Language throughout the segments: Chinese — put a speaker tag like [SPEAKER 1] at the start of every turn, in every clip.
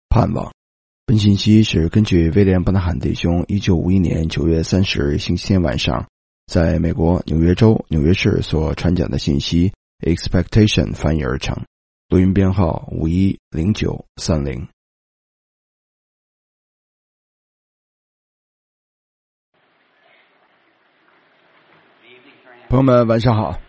[SPEAKER 1] 盼望。本信息是根据威廉·伯纳罕弟兄1951年9月30日星期天晚上在美国纽约州纽约市所传讲的信息 Expectation 翻译而成，录音编号510930。朋友们晚上好。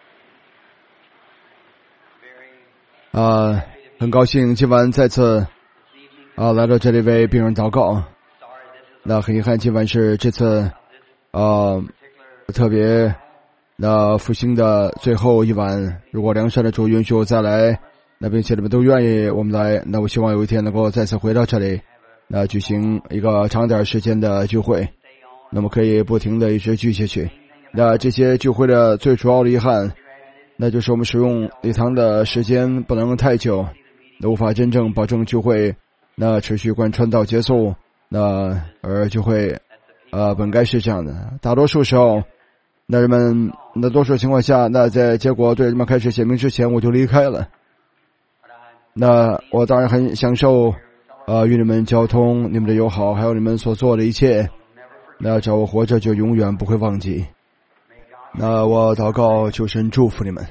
[SPEAKER 1] 很高兴今晚再次来到这里为病人祷告。那很遗憾今晚是这次特别复兴的最后一晚，如果良善的主允许我再来，那并且你们都愿意我们来，那我希望有一天能够再次回到这里，举行一个长点时间的聚会，那么可以不停的一直聚下去。那这些聚会的最主要的遗憾，那就是我们使用礼堂的时间不能太久，无法真正保证聚会持续贯穿到结束，而聚会本该是这样的。大多数时候人们多数情况下，在结果对人们开始写明之前我就离开了。那我当然很享受与你们交通，你们的友好，还有你们所做的一切，只要我活着就永远不会忘记。那我祷告求神祝福你们。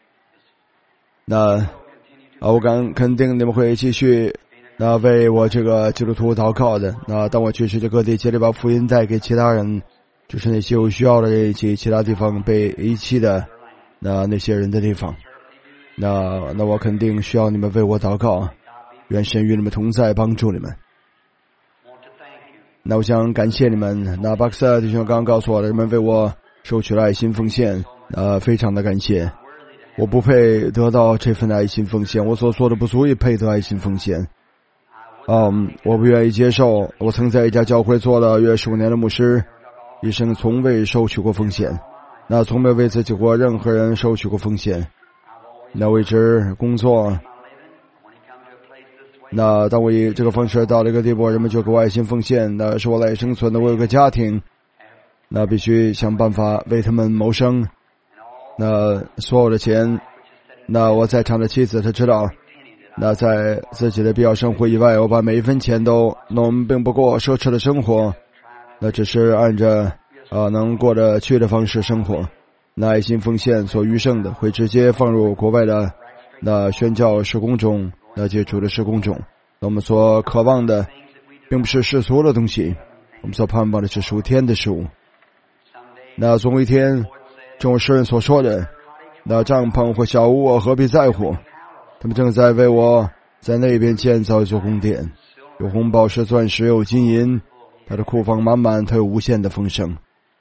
[SPEAKER 1] 我肯定你们会继续为我这个基督徒祷告的。当我去世界各地竭力把福音带给其他人，就是那些有需要的人以及其他地方被遗弃的那些人的地方。那我肯定需要你们为我祷告，愿神与你们同在，帮助你们。我想感谢你们。巴克瑟弟兄刚刚告诉我的，人们为我收取了爱心奉献，非常的感谢。我不配得到这份爱心奉献，我所做的不足以配得爱心奉献。我不愿意接受。我曾在一家教会做了约15年的牧师，一生从未收取过奉献，从没为自己或任何人收取过奉献。我一直工作，当我以这个方式到了一个地步，人们就给我爱心奉献，是我赖以生存的。我有个家庭，必须想办法为他们谋生。所有的钱，我在场的妻子她知道，在自己的必要生活以外，我把每一分钱都弄，并不过奢侈的生活，只是按着能过得去的方式生活。爱心奉献所余剩的会直接放入国外的宣教事工中，接触的事工中。我们所渴望的并不是世俗的东西，我们所盼望的是属天的事物。总有一天，正如诗人所说的，帐篷或小屋我何必在乎，他们正在为我在那边建造一座宫殿，有红宝石钻石，有金银，他的库房满满，他有无限的丰盛。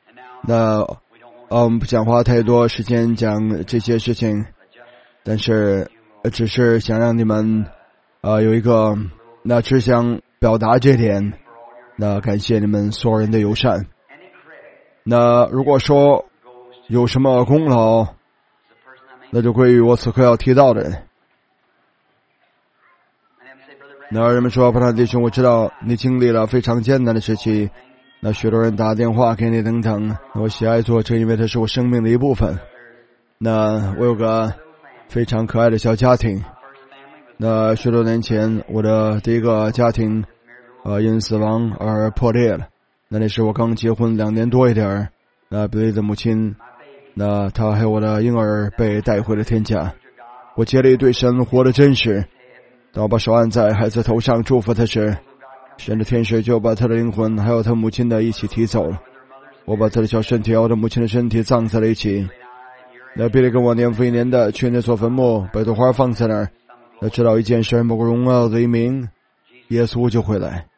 [SPEAKER 1] 我们不想花太多时间讲这些事情，但是只是想让你们有一个只想表达这点。感谢你们所有人的友善。如果说有什么功劳，那就归于我此刻要提到的人。人们说，伯纳弟兄，我知道你经历了非常艰难的时期，许多人打电话给你等等，我喜爱做这，因为它是我生命的一部分。我有个非常可爱的小家庭。许多年前，我的第一个家庭因死亡而破裂了。那时我刚结婚2年多一点，比利的母亲，她还有我的婴儿被带回了天家。我竭力对神活得真实。当我把手按在孩子头上祝福他时，神的天使就把他的灵魂还有他母亲的一起提走了。我把他的小身体和他母亲的身体葬在了一起。比利跟我年复一年的去那所坟墓，百朵花放在那儿。知道一件事，某个荣耀的一名耶稣就会来。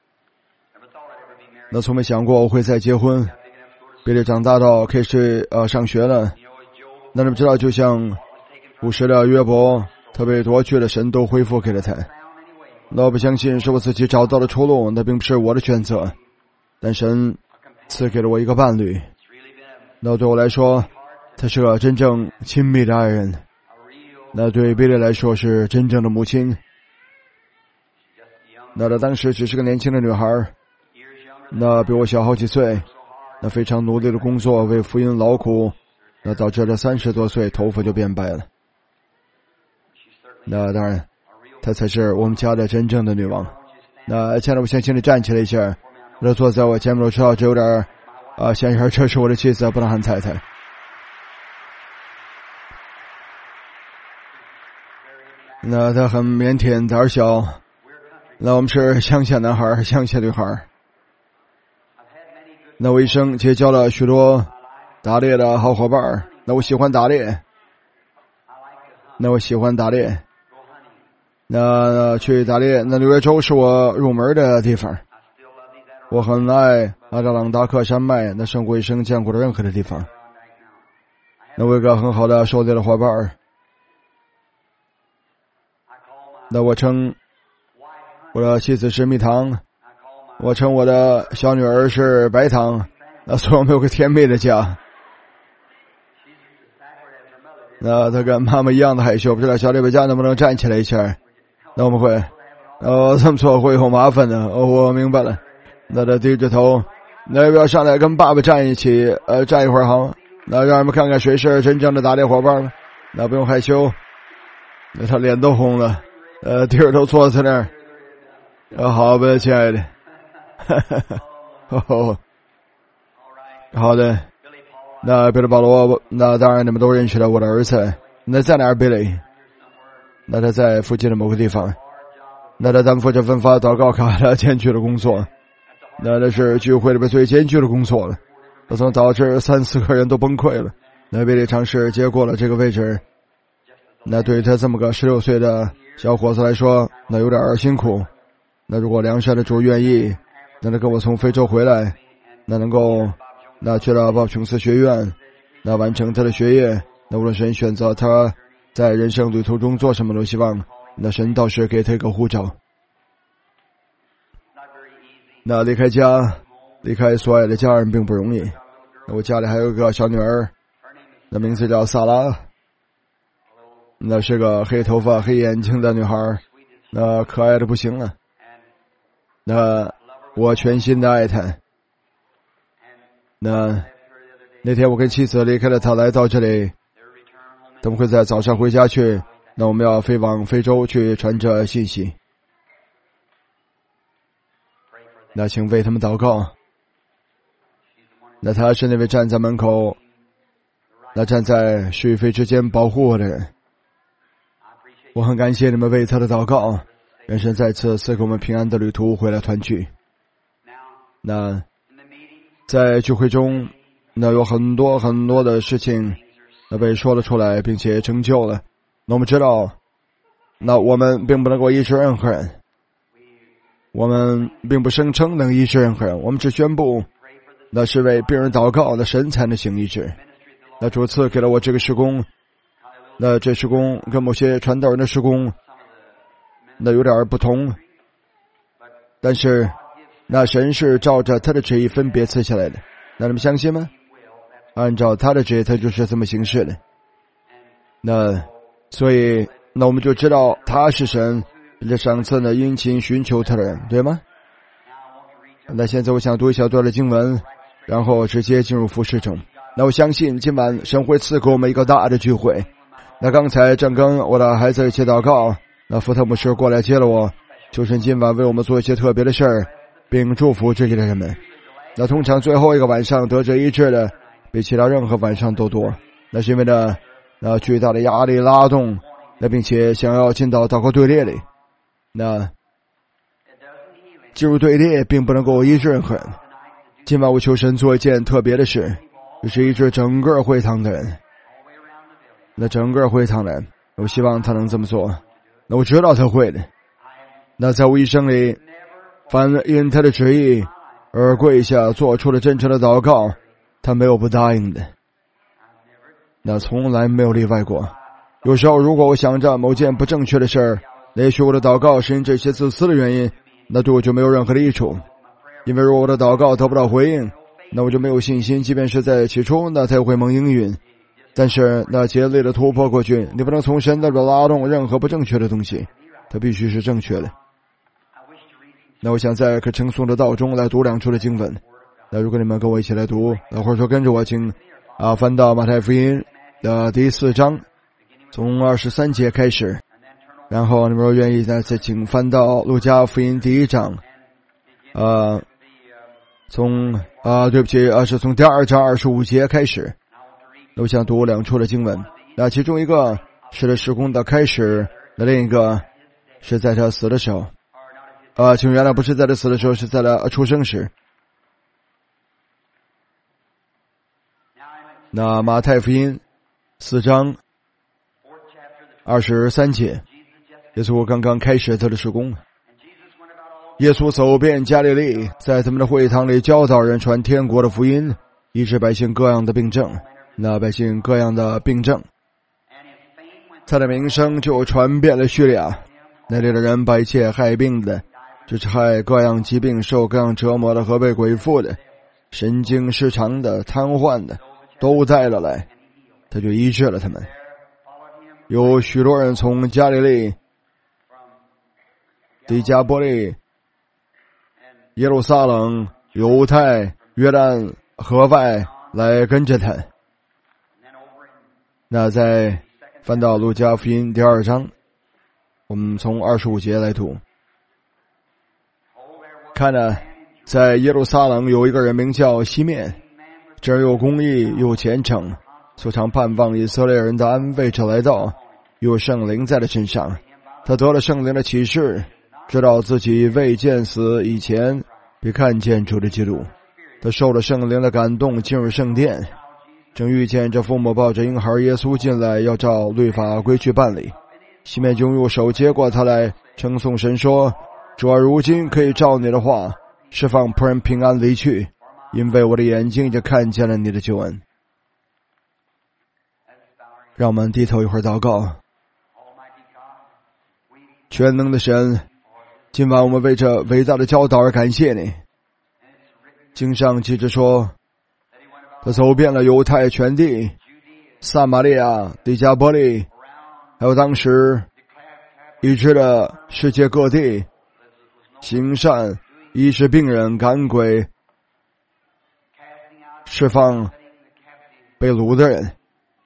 [SPEAKER 1] 从没想过我会再结婚。比利长大到可以去上学了。你们知道，就像古时的约伯，他被夺去了，神都恢复给了他。我不相信是我自己找到了出路，那并不是我的选择，但神赐给了我一个伴侣。对我来说，她是个真正亲密的爱人。对比利来说是真正的母亲。她当时只是个年轻的女孩，比我小好几岁。非常努力的工作，为福音劳苦，导致了30多岁头发就变白了。当然她才是我们家的真正的女王。 那现在我先请你站起来一下，那坐在我前面，我知道这有点显然这是我的妻子，不能喊太太。那他很腼腆胆小，那我们是乡下男孩乡下女孩。那我一生结交了许多打猎的好伙伴，那我喜欢打猎，那去打猎，那纽约州是我入门的地方，我很爱阿扎朗达克山脉，那胜过一生见过的任何的地方。那我有个很好的狩猎的伙伴，那我称我的妻子是蜜糖，我称我的小女儿是白糖，那所以我们有个甜蜜的家。那她跟妈妈一样的害羞，不知道小李贝家能不能站起来一下？那我们会这么做会有麻烦的。我明白了。那他低着头，那要不要上来跟爸爸站一起站一会儿好吗？那让人们看看谁是真正的打猎伙伴吗？那不用害羞。那他脸都红了，低着头坐在那儿。好吧，亲爱的。好的。那比利保罗，那当然你们都认识了我的儿子。那在哪儿，比利？那他在附近的某个地方。那他担负着分发祷告卡的艰巨的工作。那是聚会里边最艰巨的工作了，他曾导致3-4个人都崩溃了。那比利尝试接过了这个位置，那对于他这么个16岁的小伙子来说，那有点辛苦。那如果良善的主愿意，那能跟我从非洲回来，那能够去了鲍琼斯学院，那完成他的学业，那无论神选择他在人生旅途中做什么，都希望那神倒是给他一个护照。那离开家，离开所爱的家人并不容易。那我家里还有一个小女儿，那名字叫萨拉，那是个黑头发黑眼睛的女孩，那可爱的不行了。那我全心的爱她。那天我跟妻子离开了她，来到这里，他们会在早上回家去，那我们要飞往非洲去传着信息。那请为他们祷告。那他是那位站在门口，那站在是与非之间保护我的人。我很感谢你们为他的祷告，愿神再次赐给我们平安的旅途回来团聚。那在聚会中，那有很多很多的事情那被说了出来，并且成就了。那我们知道，那我们并不能够医治任何人，我们并不声称能医治任何人，我们只宣布那是为病人祷告，那神才能行医治。那主赐给了我这个事工，那这事工跟某些传道人的事工那有点不同，但是那神是照着他的旨意分别赐下来的。那你们相信吗？按照他的旨意，他就是这么行事的。那所以那我们就知道他是神，这上次呢殷勤寻求他的人，对吗？那现在我想读一小段的经文，然后直接进入服事中。那我相信今晚神会赐给我们一个大的聚会。那刚才正跟我的孩子一起祷告，那福特牧师过来接了我，求神今晚为我们做一些特别的事儿，并祝福这里的人们。那通常最后一个晚上得着医治的比其他任何晚上都多，那是因为呢那巨大的压力拉动，那并且想要进到祷告队列里。那进入队列并不能够医治任何人。今晚我求神做一件特别的事，就是医治整个会堂的人。那整个会堂的人，我希望他能这么做。那我知道他会的。那在我一生里，凡因他的旨意而跪下做出了真诚的祷告，他没有不答应的。那从来没有例外过。有时候如果我想着某件不正确的事儿，也许我的祷告是因这些自私的原因，那对我就没有任何的益处。因为如果我的祷告得不到回应，那我就没有信心，即便是在起初那才会蒙应允。但是那竭力的突破过去，你不能从神那里拉动任何不正确的东西，它必须是正确的。那我想在可称颂的道中来读2处的经文。那如果你们跟我一起来读，那或者说跟着我，请翻到马太福音的第4章，从23节开始。 然后你们若愿意呢，再请翻到路加福音第1章，是从第2章25节开始。我想读2处的经文，那其中一个是了事工的开始，那另一个是在他死的时候。请原来不是在他死的时候，是在他出生时。那马太福音4章23节，耶稣刚刚开始他的事工。耶稣走遍加利利，在他们的会堂里教导人，传天国的福音，医治百姓各样的病症。他的名声就传遍了叙利亚，那里的人把一切害病的，就是害各样疾病、受各样折磨的和被鬼附的、神经失常的、瘫痪的，都带了来，他就医治了他们。有许多人从加利利、底加波利、耶路撒冷、犹太、约旦河外来跟着他。那再翻到路加福音第2章，我们从25节来读。看了，在耶路撒冷有一个人名叫西面，这人又公义又虔诚，素常盼望以色列人的安慰者来到，有圣灵在他身上。他得了圣灵的启示，知道自己未见死以前必看见主的基督。他受了圣灵的感动，进入圣殿，正遇见这父母抱着婴孩耶稣进来，要照律法规矩办理。西面就用手接过他来，称颂神说：主啊，如今可以照你的话释放仆人平安离去，因为我的眼睛已经看见了你的救恩。让我们低头一会儿祷告。全能的神，今晚我们为这伟大的教导而感谢你。经上记着说，他走遍了犹太全地、撒玛利亚、底加波利，还有当时医治了世界各地，行善、医治病人、赶鬼、释放被掳的人。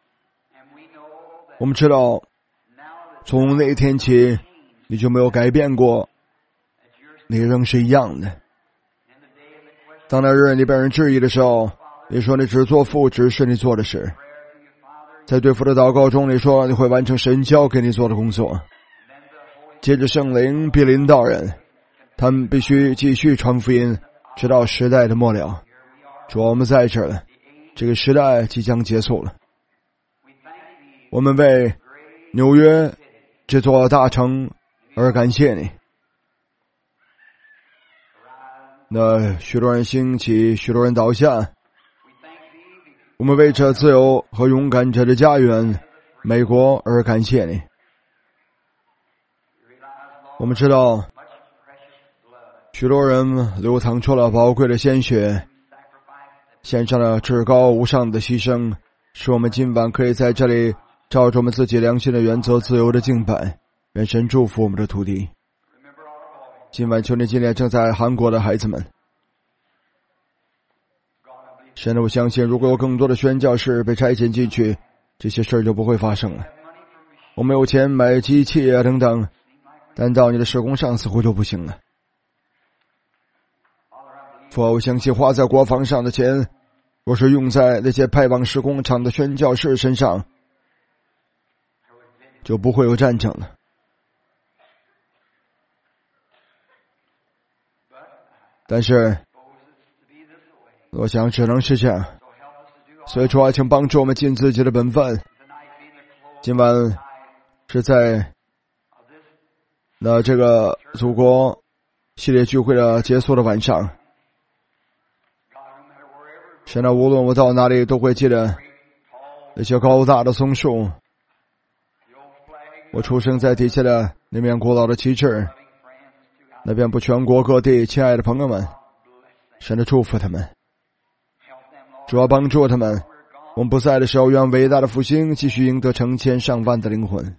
[SPEAKER 1] 我们知道，从那一天起，你就没有改变过，你仍是一样的。当那日你被人质疑的时候，你说你只做父指示你做的事。在对父的祷告中，你说你会完成神交给你做的工作。接着圣灵必临到人，他们必须继续传福音，直到时代的末了。主啊，我们在这儿了，这个时代即将结束了。我们为纽约这座大城而感谢你。那许多人兴起，许多人倒下，我们为这自由和勇敢者的家园美国而感谢你。我们知道许多人流淌出了宝贵的鲜血，献上了至高无上的牺牲，使我们今晚可以在这里照着我们自己良心的原则自由的敬拜。愿神祝福我们的土地。今晚求你纪念正在韩国的孩子们。神，我相信如果有更多的宣教士被差遣进去，这些事儿就不会发生了。我们有钱买机器啊等等，但到你的事工上似乎就不行了。父啊，我相信花在国防上的钱，若是用在那些派往施工场的宣教士身上，就不会有战争了。但是我想只能是这样，所以主啊，请帮助我们尽自己的本分。今晚是在那这个祖国系列聚会的结束的晚上，神啊，无论我到哪里都会记得那些高大的松树，我出生在底下的那面古老的旗帜，那遍布全国各地亲爱的朋友们，神的祝福他们，主要帮助他们。我们不在的时候，愿伟大的复兴继续赢得成千上万的灵魂。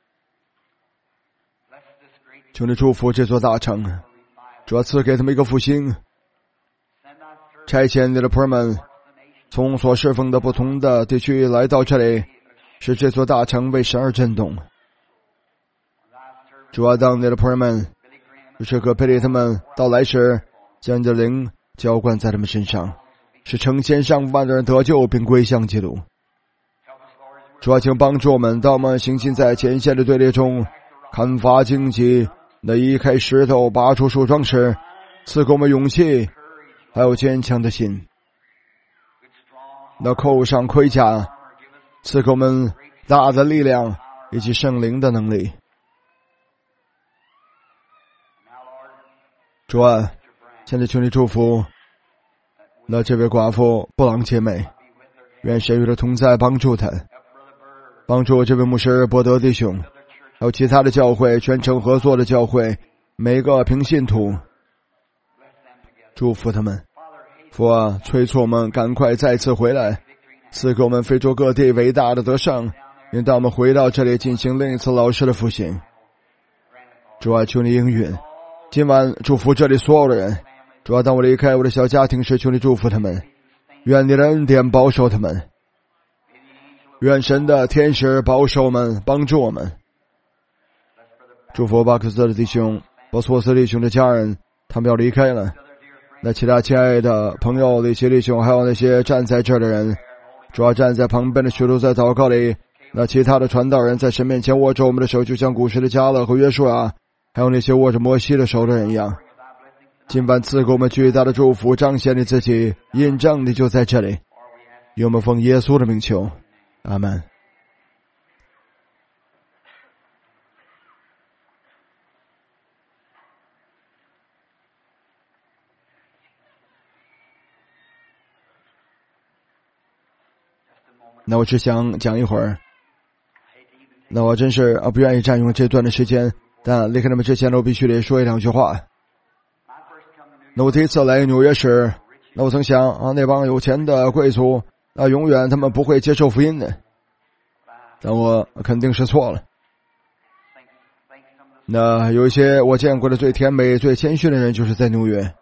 [SPEAKER 1] 求你祝福这座大城，主要赐给他们一个复兴，差遣你的仆人们从所侍奉的不同的地区来到这里，使这座大城为神而震动。 主啊，当你的仆人们是和佩利他们到来时，将你的灵浇灌在他们身上，使成千上万的人得救并归向基督。主啊，请帮助我们，当我们行进在前线的队列中，砍伐荆棘，那移开石头，拔出树桩时，赐给我们勇气，还有坚强的心。那扣上盔甲，赐给我们大的力量以及圣灵的能力。主啊，现在求你祝福那这位寡妇布朗姐妹，愿神与她同在，帮助她，帮助这位牧师伯德弟兄，还有其他的教会，全城合作的教会，每个平信徒，祝福他们。父啊，催促我们赶快再次回来，赐给我们非洲各地伟大的得胜，引导我们回到这里进行另一次老师的复兴。主啊，求你应允，今晚祝福这里所有的人。主啊，当我离开我的小家庭时，求你祝福他们，愿你的恩典保守他们，愿神的天使保守我们，帮助我们。祝福巴克斯的弟兄，波斯沃斯弟兄的家人，他们要离开了。那其他亲爱的朋友、那些弟兄，还有那些站在这儿的人，主要站在旁边的许多在祷告里，那其他的传道人在神面前握着我们的手，就像古时的迦勒和约书亚，还有那些握着摩西的手的人一样。今晚赐给我们巨大的祝福，彰显你自己，印证你就在这里。愿我们奉耶稣的名求，阿们。那我只想讲一会儿，那我真是不愿意占用这段的时间，但离开他们之前呢，我必须得说一两句话。那我第一次来纽约时，那我曾想那帮有钱的贵族永远他们不会接受福音的，但我肯定是错了。那有一些我见过的最甜美最谦逊的人就是在纽约，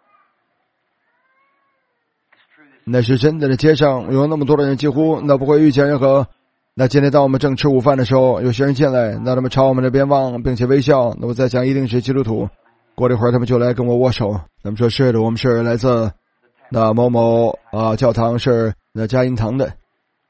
[SPEAKER 1] 那是真的，街上有那么多的人，几乎不会遇见任何。那今天当我们正吃午饭的时候，有些人进来，那他们朝我们这边望并且微笑，那我在想一定是基督徒。过了一会儿他们就来跟我握手，他们说是的，我们是来自那某某教堂，是那佳音堂的。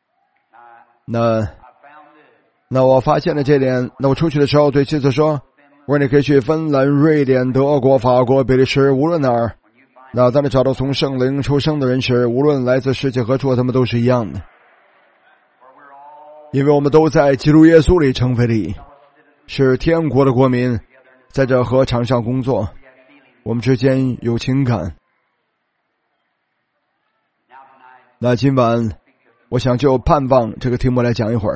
[SPEAKER 1] 那我发现了这点，那我出去的时候对妻子说，我说你可以去芬兰、瑞典、德国、法国、比利时，无论哪儿，那当你找到从圣灵出生的人时，无论来自世界何处，他们都是一样的，因为我们都在基督耶稣里成为了义，是天国的国民，在这禾场上工作，我们之间有情感。那今晚我想就盼望这个题目来讲一会儿。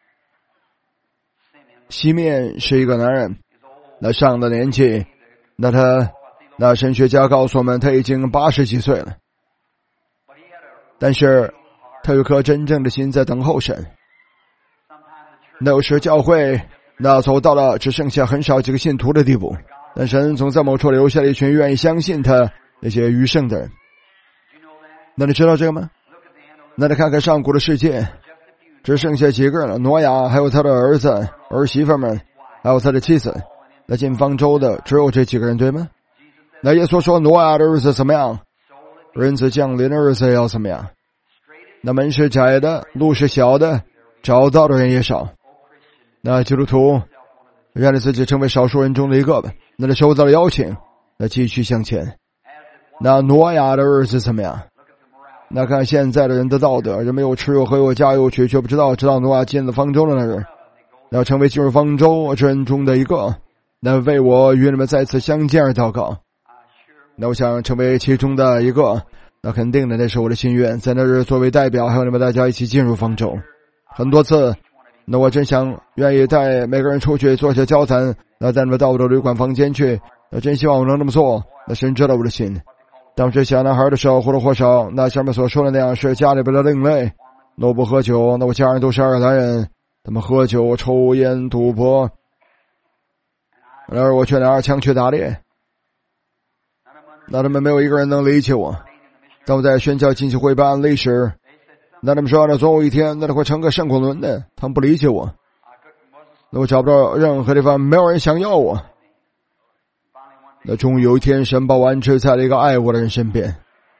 [SPEAKER 1] 西面是一个男人，那上了年纪，那神学家告诉我们他已经80几岁了，但是他有颗真正的心在等候神。那有时教会走到了只剩下很少几个信徒的地步，但神总在某处留下了一群愿意相信他那些余剩的人。那你知道这个吗？那你看看上古的世界，只剩下几个了，挪亚还有他的儿子儿媳妇们，还有他的妻子，那进方舟的只有这几个人，对吗？那耶稣说挪亚的日子怎么样，人子降临的日子要怎么样？那门是窄的，路是小的，找到的人也少。那基督徒让你自己成为少数人中的一个吧，那你收到了邀请，那继续向前。那挪亚的日子怎么样？那看现在的人的道德，人没有吃又喝又嫁又娶，却不知道挪亚进了方舟的那日，要成为进入方舟之人中的一个，那为我与你们再次相见而祷告。那我想成为其中的一个，那肯定的，那是我的心愿，在那日作为代表，还有你们大家一起进入方舟。很多次，那我真想愿意带每个人出去做些交谈，那带你们到我的旅馆房间去，那真希望我能这么做，那神知道我的心。当时小男孩的时候，或多或少，那下面所说的那样是家里边的另类。那我不喝酒，那我家人都是爱尔兰人，他们喝酒、抽烟、赌博，而我却拿着枪去打猎。那他们没有一个人能理解我。当我在宣教进修会办案例时，那他们说，那总有一天那会成个圣滚轮的，他们不理解我。那我找不到任何地方，没有人想要我， 那终于有一天，神把我安置在了一个爱我的人身边。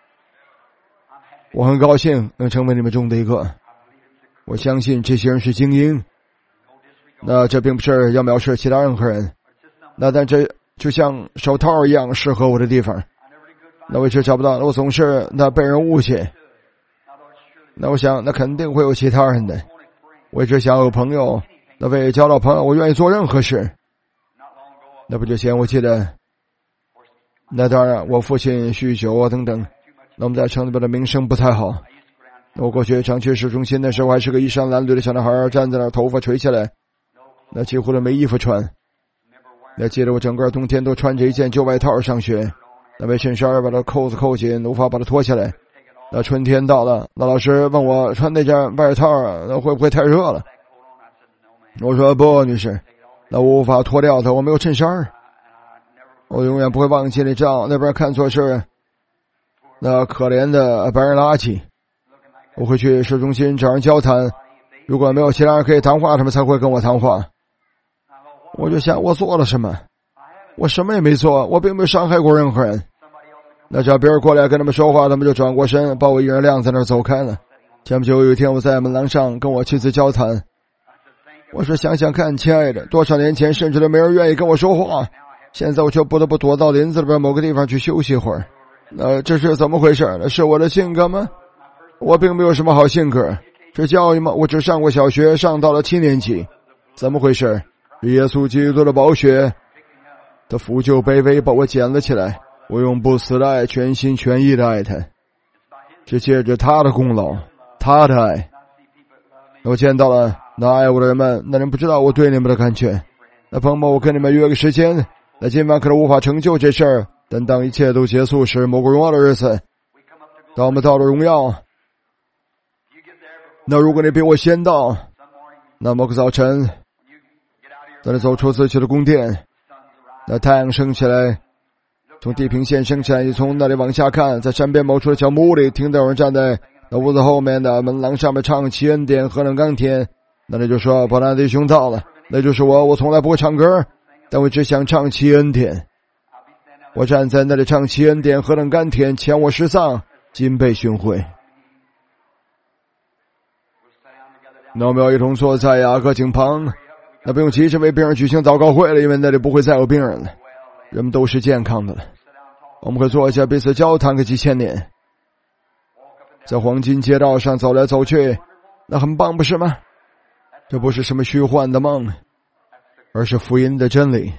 [SPEAKER 1] 我很高兴能成为你们中的一个。我相信这些人是精英。那这并不是要藐视其他任何人。那但这就像手套一样适合我的地方。那我一直找不到，我总是那被人误解。那我想，那肯定会有其他人的。我一直想有朋友，那为交到朋友，我愿意做任何事。那不久前我记得，那当然我父亲酗酒啊等等，那我们在城里边的名声不太好。那我过去常去市中心的时候，还是个衣衫褴褛的小男孩，站在那儿，头发垂起来，那几乎都没衣服穿。那记得我整个冬天都穿着一件旧外套上学，那没衬衫把它扣子扣紧，无法把它脱下来。那春天到了，那老师问我穿那件外套那会不会太热了？我说不，女士，那我无法脱掉它，我没有衬衫。我永远不会忘记那张那边看作是那可怜的白人垃圾。我会去市中心找人交谈，如果没有其他人可以谈话，他们才会跟我谈话。我就想，我做了什么？我什么也没做，我并没有伤害过任何人。那只要别人过来跟他们说话，他们就转过身，把我一人晾在那儿走开了。前不久有一天，我在门廊上跟我妻子交谈，我说想想看，亲爱的，多少年前甚至都没人愿意跟我说话，现在我却不得不躲到林子里边某个地方去休息一会儿。这是怎么回事呢？是我的性格吗？我并没有什么好性格。是教育吗？我只上过小学，上到了7年级。怎么回事？耶稣基督的宝血，他抚救卑微，把我捡了起来。我用不死的爱，全心全意的爱他，是借着他的功劳，他的爱。我见到了那爱我的人们，那人不知道我对你们的感觉。那朋友们，我跟你们约个时间，那今晚可能无法成就这事儿，但当一切都结束时，某个荣耀的日子，当我们到了荣耀，那如果你比我先到，那某个早晨，当你走出自己的宫殿，那太阳升起来，从地平线升起来，你从那里往下看，在山边某处的小木屋里，听到有人站在那屋子后面的门廊上面唱奇恩典何等甘甜。那你就说伯纳弟兄到了，那就是我从来不会唱歌，但我只想唱奇恩典。我站在那里唱奇恩典何等甘甜，前我失丧，今被寻回。那我们要一同坐在雅各井旁，那不用急着为病人举行祷告会了，因为那里不会再有病人了，人们都是健康的了。我们可以坐下彼此交谈个几千年，在黄金街道上走来走去，那很棒不是吗？这不是什么虚幻的梦，而是福音的真理。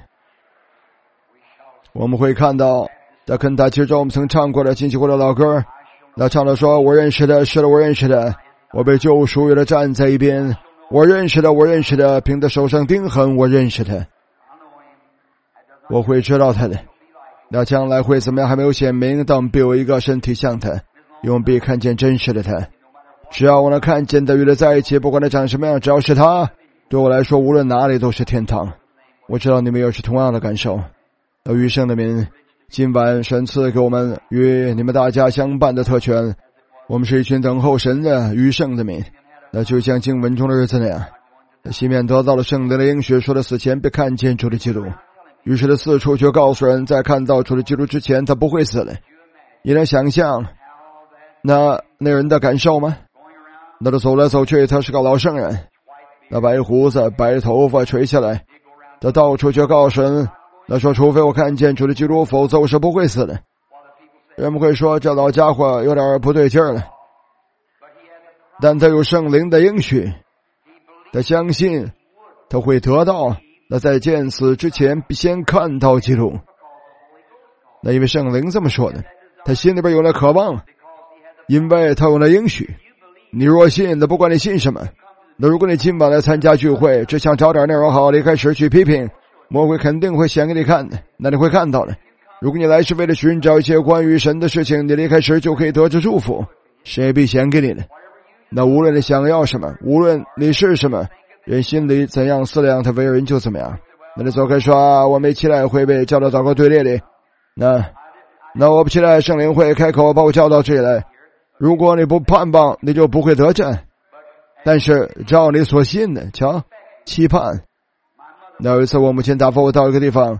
[SPEAKER 1] 我们会看到在肯塔基州我们曾唱过的金喜国的老歌，那唱的说我认识的，是的我认识的，我被救赎的站在一边，我认识的，我认识的，凭他手上钉痕，我认识他，我会知道他的。那将来会怎么样还没有显明，但必有一个身体像他，用必看见真实的他。只要我能看见的与他在一起，不管他长什么样，只要是他，对我来说无论哪里都是天堂。我知道你们也是同样的感受。余生的民，今晚神赐给我们与你们大家相伴的特权，我们是一群等候神的余生的民。那就像经文中的日子那样，西面得到了圣灵的应许，说他死前必看见主的基督，于是他四处却告诉人，在看到主的基督之前他不会死的。你能想象那人的感受吗？那他走来走去，他是个老圣人，那白胡子白头发垂下来，他到处却告诉人，那说除非我看见主的基督，否则我是不会死的。人们会说这老家伙有点不对劲儿了，但他有圣灵的应许，他相信他会得到，那在见死之前必先看到基督。那因为圣灵这么说的，他心里边有了渴望，因为他有了应许。你若信，那不管你信什么，那如果你今晚来参加聚会，只想找点内容好，离开时去批评，魔鬼肯定会显给你看的，那你会看到的。如果你来是为了寻找一些关于神的事情，你离开时就可以得着祝福，谁必显给你的。那无论你想要什么，无论你是什么，人心里怎样思量，他为人就怎么样。那你走开说我没起来会被叫到祷告队列里，那我不起来，圣灵会开口把我叫到这里来。如果你不盼望，你就不会得战，但是照你所信的，瞧，期盼。那有一次我母亲打发我到一个地方，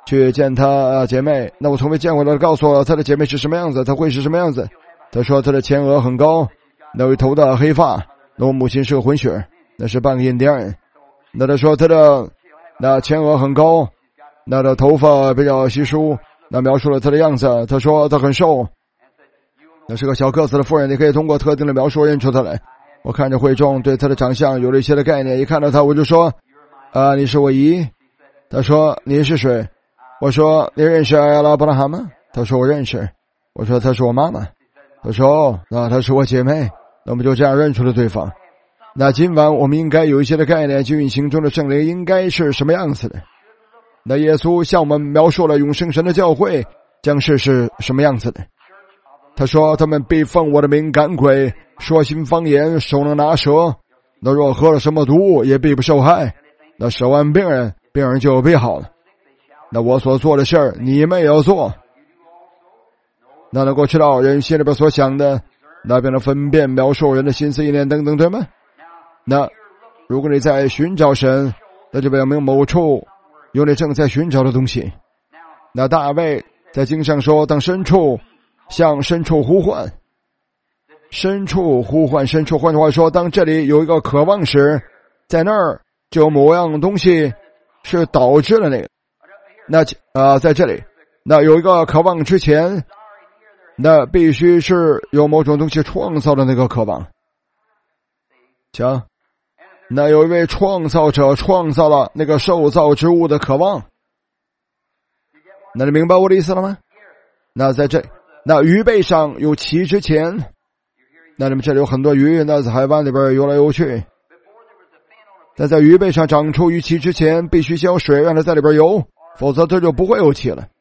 [SPEAKER 1] 去见他姐妹。那我从未见过他，告诉我他的姐妹是什么样子，他会是什么样子。他说他的前额很高，那有一头的黑发，那我母亲是个混血，那是半个印第安人。那他说他的那前额很高，那的头发比较稀疏，那描述了他的样子。他说他很瘦，那是个小个子的妇人，你可以通过特定的描述认出他来。我看着会众对他的长相有了一些的概念，一看到他我就说你是我姨。他说你是谁？我说你认识艾拉伯拉罕吗？他说我认识。我说他是我妈妈。他说那她是我姐妹。那我们就这样认出了对方。那今晚我们应该有一些的概念，就运行中的圣灵应该是什么样子的。那耶稣向我们描述了永生神的教会将是什么样子的。他说他们必奉我的名赶鬼，说新方言，手能拿蛇，那若喝了什么毒也必不受害，那手完病人就必好了。那我所做的事儿你们也要做。那能够知道人心里边所想的，那便能分辨描述人的心思意念等等，对吗？那如果你在寻找神，那就表明某处有你正在寻找的东西。那大卫在经上说，当深处向深处呼唤，深处呼唤深处，换句话说，当这里有一个渴望时，在那儿就有某样东西是导致了那个。那在这里，那有一个渴望之前，那必须是有某种东西创造的那个渴望。瞧，那有一位创造者创造了那个受造之物的渴望。那你明白我的意思了吗？那在这，那鱼背上有鳍之前，那你们这里有很多鱼，那在海湾里边游来游去。但在鱼背上长出鱼鳍之前，必须先有水让它在里边游，否则它就不会有鳍了。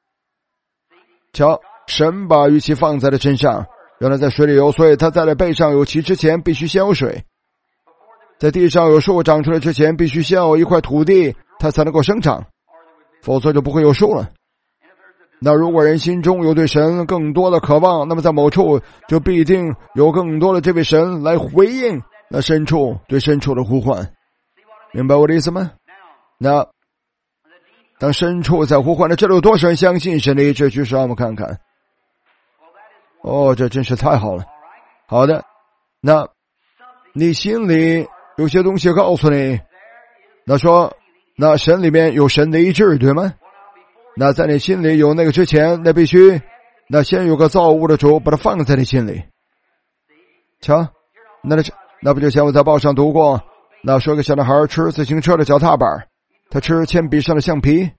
[SPEAKER 1] 瞧，神把鱼鳍放在了身上，让它在水里游，所以它在了背上有鳍之前，必须先有水。在地上有树长出来之前，必须先有一块土地，它才能够生长，否则就不会有树了。那如果人心中有对神更多的渴望，那么在某处就必定有更多的这位神来回应那深处对深处的呼唤。明白我的意思吗？那当深处在呼唤，那这里有多少人相信神的医治？举手让我们看看。这真是太好了。好的，那你心里有些东西告诉你，那说那神里面有神的医治，对吗？那在你心里有那个之前，那必须那先有个造物的主把它放在你心里。瞧，那不就像我在报上读过，那说个小男孩吃自行车的脚踏板，他吃铅笔上的橡皮。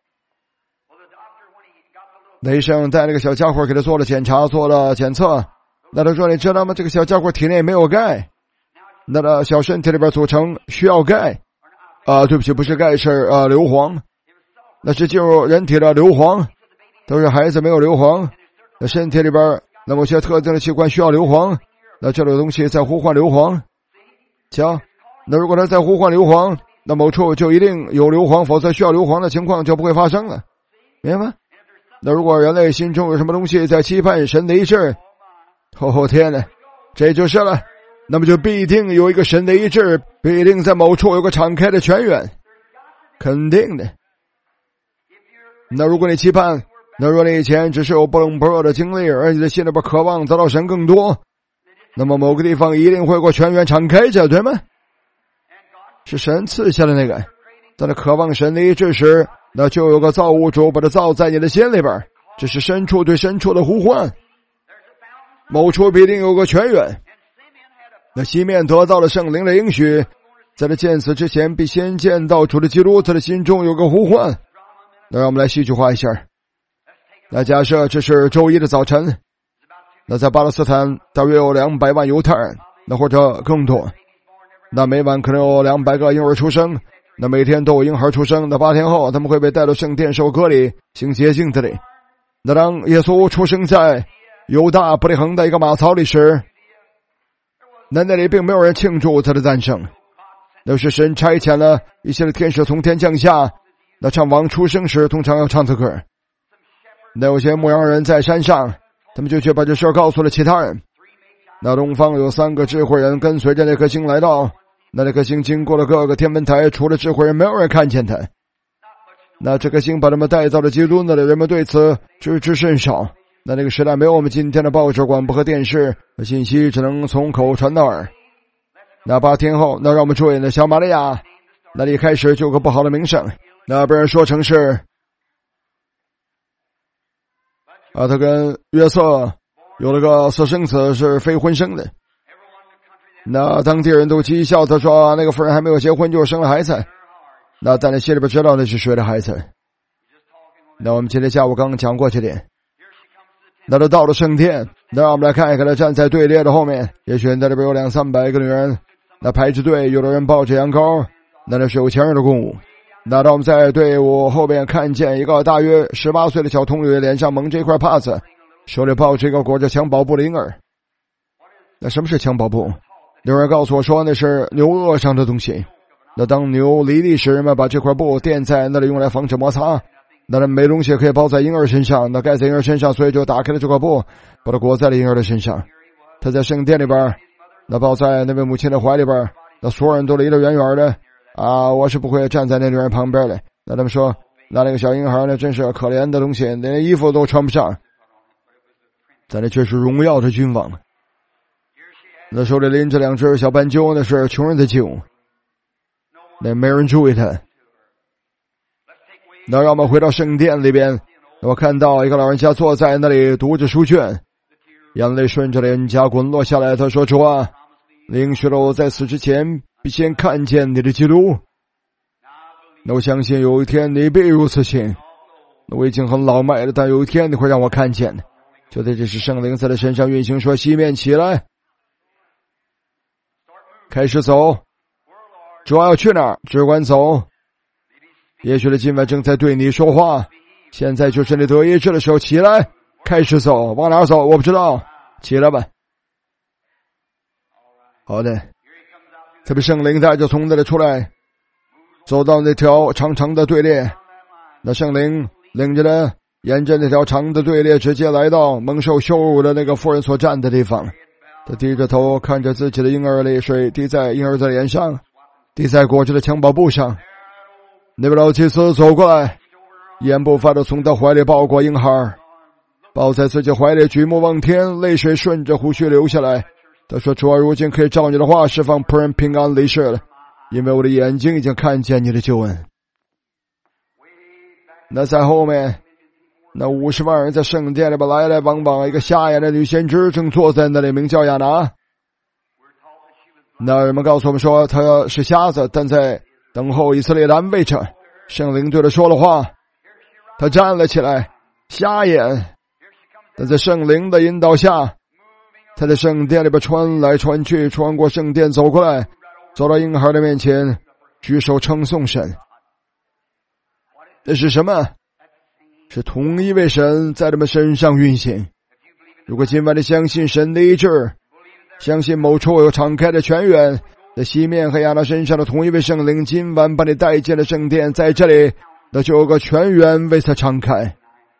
[SPEAKER 1] 那医生带那个小家伙给他做了检查，做了检测。那他说你知道吗？这个小家伙体内没有钙，那个小身体里边组成需要钙。对不起，不是钙，是硫磺。那是进入人体的硫磺，都是孩子没有硫磺，那身体里边那某些特定的器官需要硫磺，那这类东西在呼唤硫磺。瞧，那如果他在呼唤硫磺，那某处就一定有硫磺，否则需要硫磺的情况就不会发生了，明白吗？那如果人类心中有什么东西在期盼神的医治，天哪，这就是了。那么就必定有一个神的医治，必定在某处有个敞开的泉源，肯定的。那如果你期盼，那如果你以前只是有不冷不热的经历，而你的心里边渴望得到神更多，那么某个地方一定会有个泉源敞开着，对吗？是神赐下的那个。当你渴望神的医治时，那就有个造物主把它造在你的心里边，这是深处对深处的呼唤。某处必定有个泉源。那西面得到了圣灵的应许，在他见死之前必先见到主的基督，他的心中有个呼唤。那让我们来戏剧化一下。那假设这是周一的早晨，那在巴勒斯坦大约有200万犹太人，那或者更多。那每晚可能有200个婴儿出生，那每天都有婴孩出生。那8天后他们会被带到圣殿受割礼，行洁净的礼。那当耶稣出生在犹大伯利恒的一个马槽里时，那里并没有人庆祝他的诞生，那是神差遣了一些的天使从天降下，那唱王出生时通常要唱的歌。那有些牧羊人在山上，他们就去把这事告诉了其他人。那东方有3个智慧人跟随着那颗星来到，那颗星经过了各个天文台，除了智慧人没有人看见他。 那这颗星把他们带到了基督那里，人们对此知之甚少。那个时代没有我们今天的报纸、广播和电视，信息只能从口传到耳。那8天后，那让我们注意，那小玛利亚那里开始就有个不好的名声，那被人说成是他跟约瑟有了个私生子，是非婚生的。那当地人都讥笑他说，那个妇人还没有结婚就生了孩子。那在那心里边知道那是谁的孩子。那我们今天下午刚讲过这点。那都到了圣殿，那让我们来看一看，他站在队列的后面，也许在这边有200-300个女人，那排着队，有的人抱着羊羔，那是有钱人的公务。那当我们在队伍后边看见一个大约18岁的小童女，脸上蒙着一块帕子，手里抱着一个裹着襁褓布的婴儿。那什么是襁褓布？有人告诉我说那是牛轭上的东西。那当牛离地时，人们把这块布垫在那里，用来防止摩擦。那没东西可以包在婴儿身上，那盖在婴儿身上，所以就打开了这块布，把它裹在了婴儿的身上。他在圣殿里边，那抱在那位母亲的怀里边，那所有人都离得远远的我是不会站在那女人旁边的。那他们说，那个小婴孩呢，真是可怜的东西，连衣服都穿不上。咱这却是荣耀的君王。那手里拎着2只小斑鸠，那是穷人的酒，那没人注意他。那让我们回到圣殿里边，我看到一个老人家坐在那里读着书卷，眼泪顺着脸颊滚落下来。他说，主啊，你应许了我在死之前必先看见你的基督。那我相信有一天你必如此行。那我已经很老迈了，但有一天你会让我看见的。就在这时，圣灵在他身上运行，说，西面起来，开始走。主要去哪儿？只管走。也许他今晚正在对你说话，现在就是你得医治的时候。起来，开始走。往哪儿走？我不知道。起来吧。好的。他被圣灵带着从那里出来，走到那条长长的队列。那圣灵领着他沿着那条长的队列，直接来到蒙受羞辱的那个妇人所站的地方。他低着头看着自己的婴儿，泪水滴在婴儿的脸上，滴在裹着的襁褓布上。那位老祭司走过来，眼不发的从他怀里抱过婴孩，抱在自己怀里，举目望天，泪水顺着胡须流下来。他说，主啊，如今可以照你的话释放仆人平安离世了，因为我的眼睛已经看见你的救恩。那在后面，那50万人在圣殿里边来来往往，一个瞎眼的女先知正坐在那里，名叫亚拿。那人们告诉我们说，他是瞎子，但在等候以色列的安慰着。圣灵对他说了话，他站了起来，瞎眼，但在圣灵的引导下，他在圣殿里边穿来穿去，穿过圣殿走过来，走到婴孩的面前，举手称颂神。这是什么？是同一位神在他们身上运行。如果今晚你相信神的医治，相信某处有敞开的泉源，在西面和亚拿身上的同一位圣灵今晚把你带进了圣殿，在这里那就有个泉源为他敞开。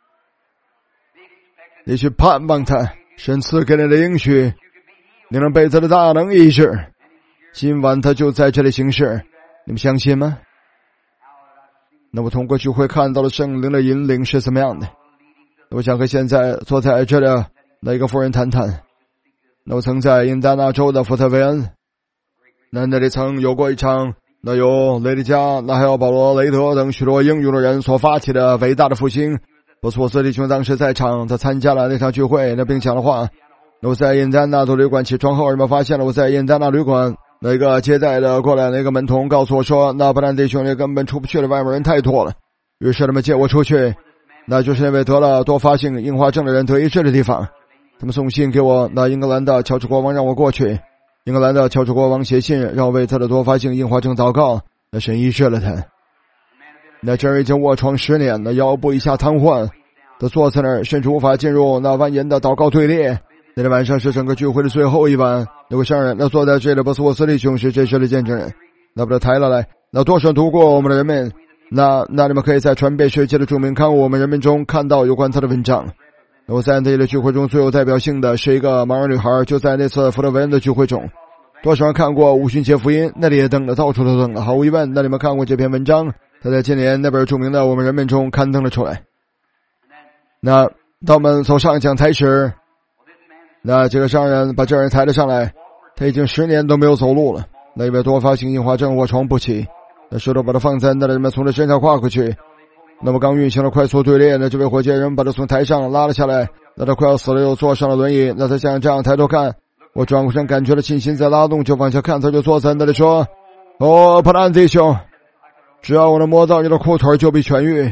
[SPEAKER 1] 你去盼望他，神赐给你的应许，你能被他的大能医治。今晚他就在这里行事，你们相信吗？那我通过聚会看到了圣灵的引领是怎么样的。我想和现在坐在这里的那一个妇人谈谈。那我曾在印第安纳州的福特维恩，那里曾有过一场那由雷迪加、那还有保罗、雷德等许多英勇的人所发起的伟大的复兴。波斯沃斯弟兄当时在场，他参加了那场聚会，那并讲了话。那我在印第安纳的旅馆起床后，人们发现了我在印第安纳旅馆那个接待的过来那个门童告诉我说，那不然弟兄也根本出不去了，外面人太多了。于是他们接我出去，那就是那位得了多发性硬化症的人得医治的地方。他们送信给我，那英格兰的乔治国王让我过去。英格兰的乔治国王写信让我为他的多发性硬化症祷告，那神医治了他。那这人已经卧床10年，那腰部一下瘫痪，他坐在那儿，甚至无法进入那蜿蜒的祷告队列。那天晚上是整个聚会的最后一晚，有个圣人，那坐在这里波斯沃斯弟兄是这事的见证人。那把他抬了来，那多少读过我们的人们，那你们可以在传遍世界的著名刊物我们人民中看到有关他的文章。我在那里聚会中最有代表性的是一个盲人女孩，就在那次福特维恩的聚会中。多少人看过五旬节福音？那里也登了，到处都登了。毫无疑问，那你们看过这篇文章， 他在今年那本著名的《我们人们》中刊登了出来。那当我们走上讲台时，那这个商人把这人抬了上来，他已经10年都没有走路了。那因为多发性硬化症卧床不起，那石头把他放在那人们从他身上跨过去。那么刚运行了快速队列，那这位火箭人把他从台上拉了下来，那他快要死了又坐上了轮椅。那他像这样抬头看，我转过身感觉了信心在拉动，就往下看，他就坐在那里说：哦，普兰弟兄，只要我能摸到你的裤腿就必痊愈。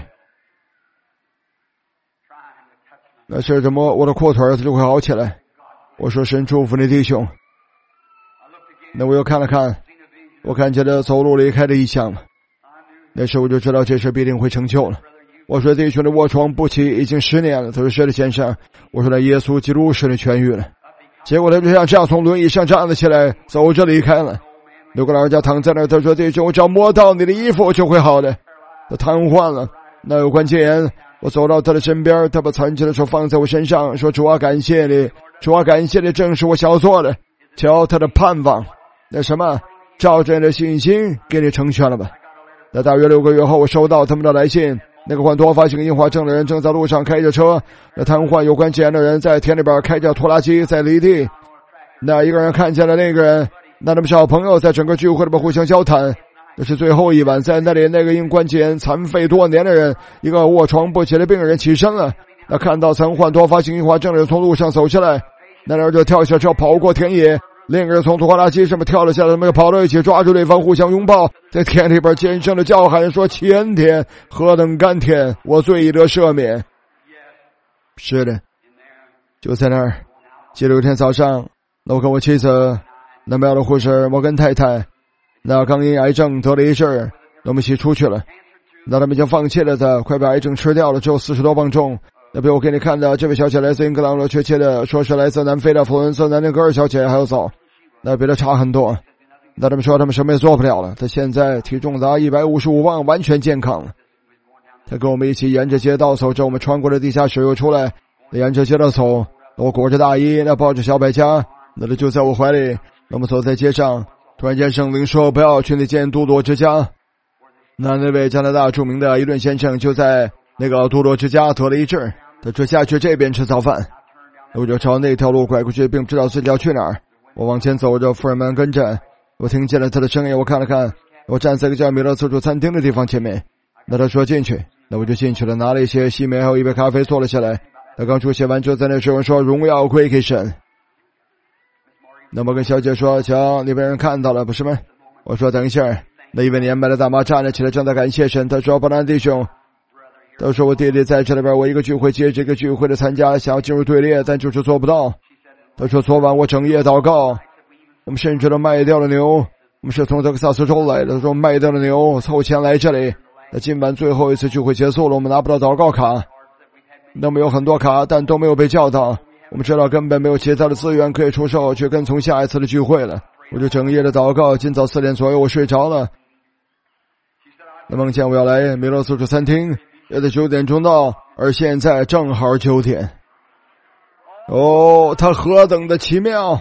[SPEAKER 1] 那试着摸我的裤腿，他就会好起来。我说神祝福你弟兄。那我又看了看，我看见了走路离开的异象了。那时我就知道这事必定会成就了。我说弟兄的卧床不起已经10年了。他说是的先生。我说那耶稣基督使你痊愈了。结果他就像这样从轮椅上站了起来，走着离开了。有个老人家躺在那儿，他说弟兄，我只要摸到你的衣服就会好的。他瘫痪了，那有关节炎。我走到他的身边，他把残疾的手放在我身上，说主啊感谢你，主啊感谢你，正是我想要做的。瞧他的盼望，那什么照着你的信心给你成全了吧。那大约6个月后，我收到他们的来信，那个患多发性硬化症的人正在路上开着车，那瘫痪有关节炎的人在田里边开着拖拉机在犁地。那一个人看见了那个人，那他们小朋友在整个聚会里边互相交谈。那是最后一晚，在那里那个因关节炎残废多年的人，一个卧床不起的病人起身了，那看到曾患多发性硬化症的人从路上走下来，那人就跳下车跑过田野，另一个人从拖拉机上面跳了下来，他们就跑到一起抓住对方互相拥抱，在田里边尖声的叫喊说前天何等甘甜，我罪已得赦免。是的，就在那儿。记得有天早上，那我跟我妻子，那么样的护士摩根太太，那刚因癌症得了一阵儿，我们一起出去了。那他们已经放弃了的，快被癌症吃掉了，只有40多磅重。那比我给你看的这位小姐来自英格兰罗，确切的说是来自南非的佛伦斯南宁格尔小姐还要早，那比她差很多。那他们说他们什么也做不了了，她现在体重达155磅，完全健康了。她跟我们一起沿着街道走着，我们穿过了地下室又出来，沿着街道走，我裹着大衣，那抱着小百家，那她就在我怀里。我们走在街上，突然间圣灵说不要去那间都铎之家。那位加拿大著名的伊顿先生就在那个都铎之家得了一阵，他说下去这边吃早饭。我就朝那条路拐过去，并不知道自己要去哪儿。我往前走着，夫人们跟着。我听见了他的声音，我看了看，我站在一个叫米勒自助餐厅的地方前面。那他说进去，那我就进去了，拿了一些西梅还有一杯咖啡坐了下来。他刚书写完，就在那时候说荣耀归给神。那么跟小姐说，瞧你被人看到了不是吗？我说等一下。那一位年迈的大妈站了起来，正在感谢神。她说布兰弟兄，她说我弟弟在这里边，我一个聚会接着一个聚会的参加，想要进入队列，但就是做不到。她说昨晚我整夜祷告，我们甚至都卖掉了牛，我们是从德克萨斯州来的，她说卖掉了牛凑钱来这里。那今晚最后一次聚会结束了，我们拿不到祷告卡，那么有很多卡但都没有被叫到，我们知道根本没有其他的资源可以出售去跟从下一次的聚会了。我就整夜的祷告，今早4点左右我睡着了。那梦见我要来米勒自助餐厅，也得9点钟到，而现在正好9点。哦，他何等的奇妙！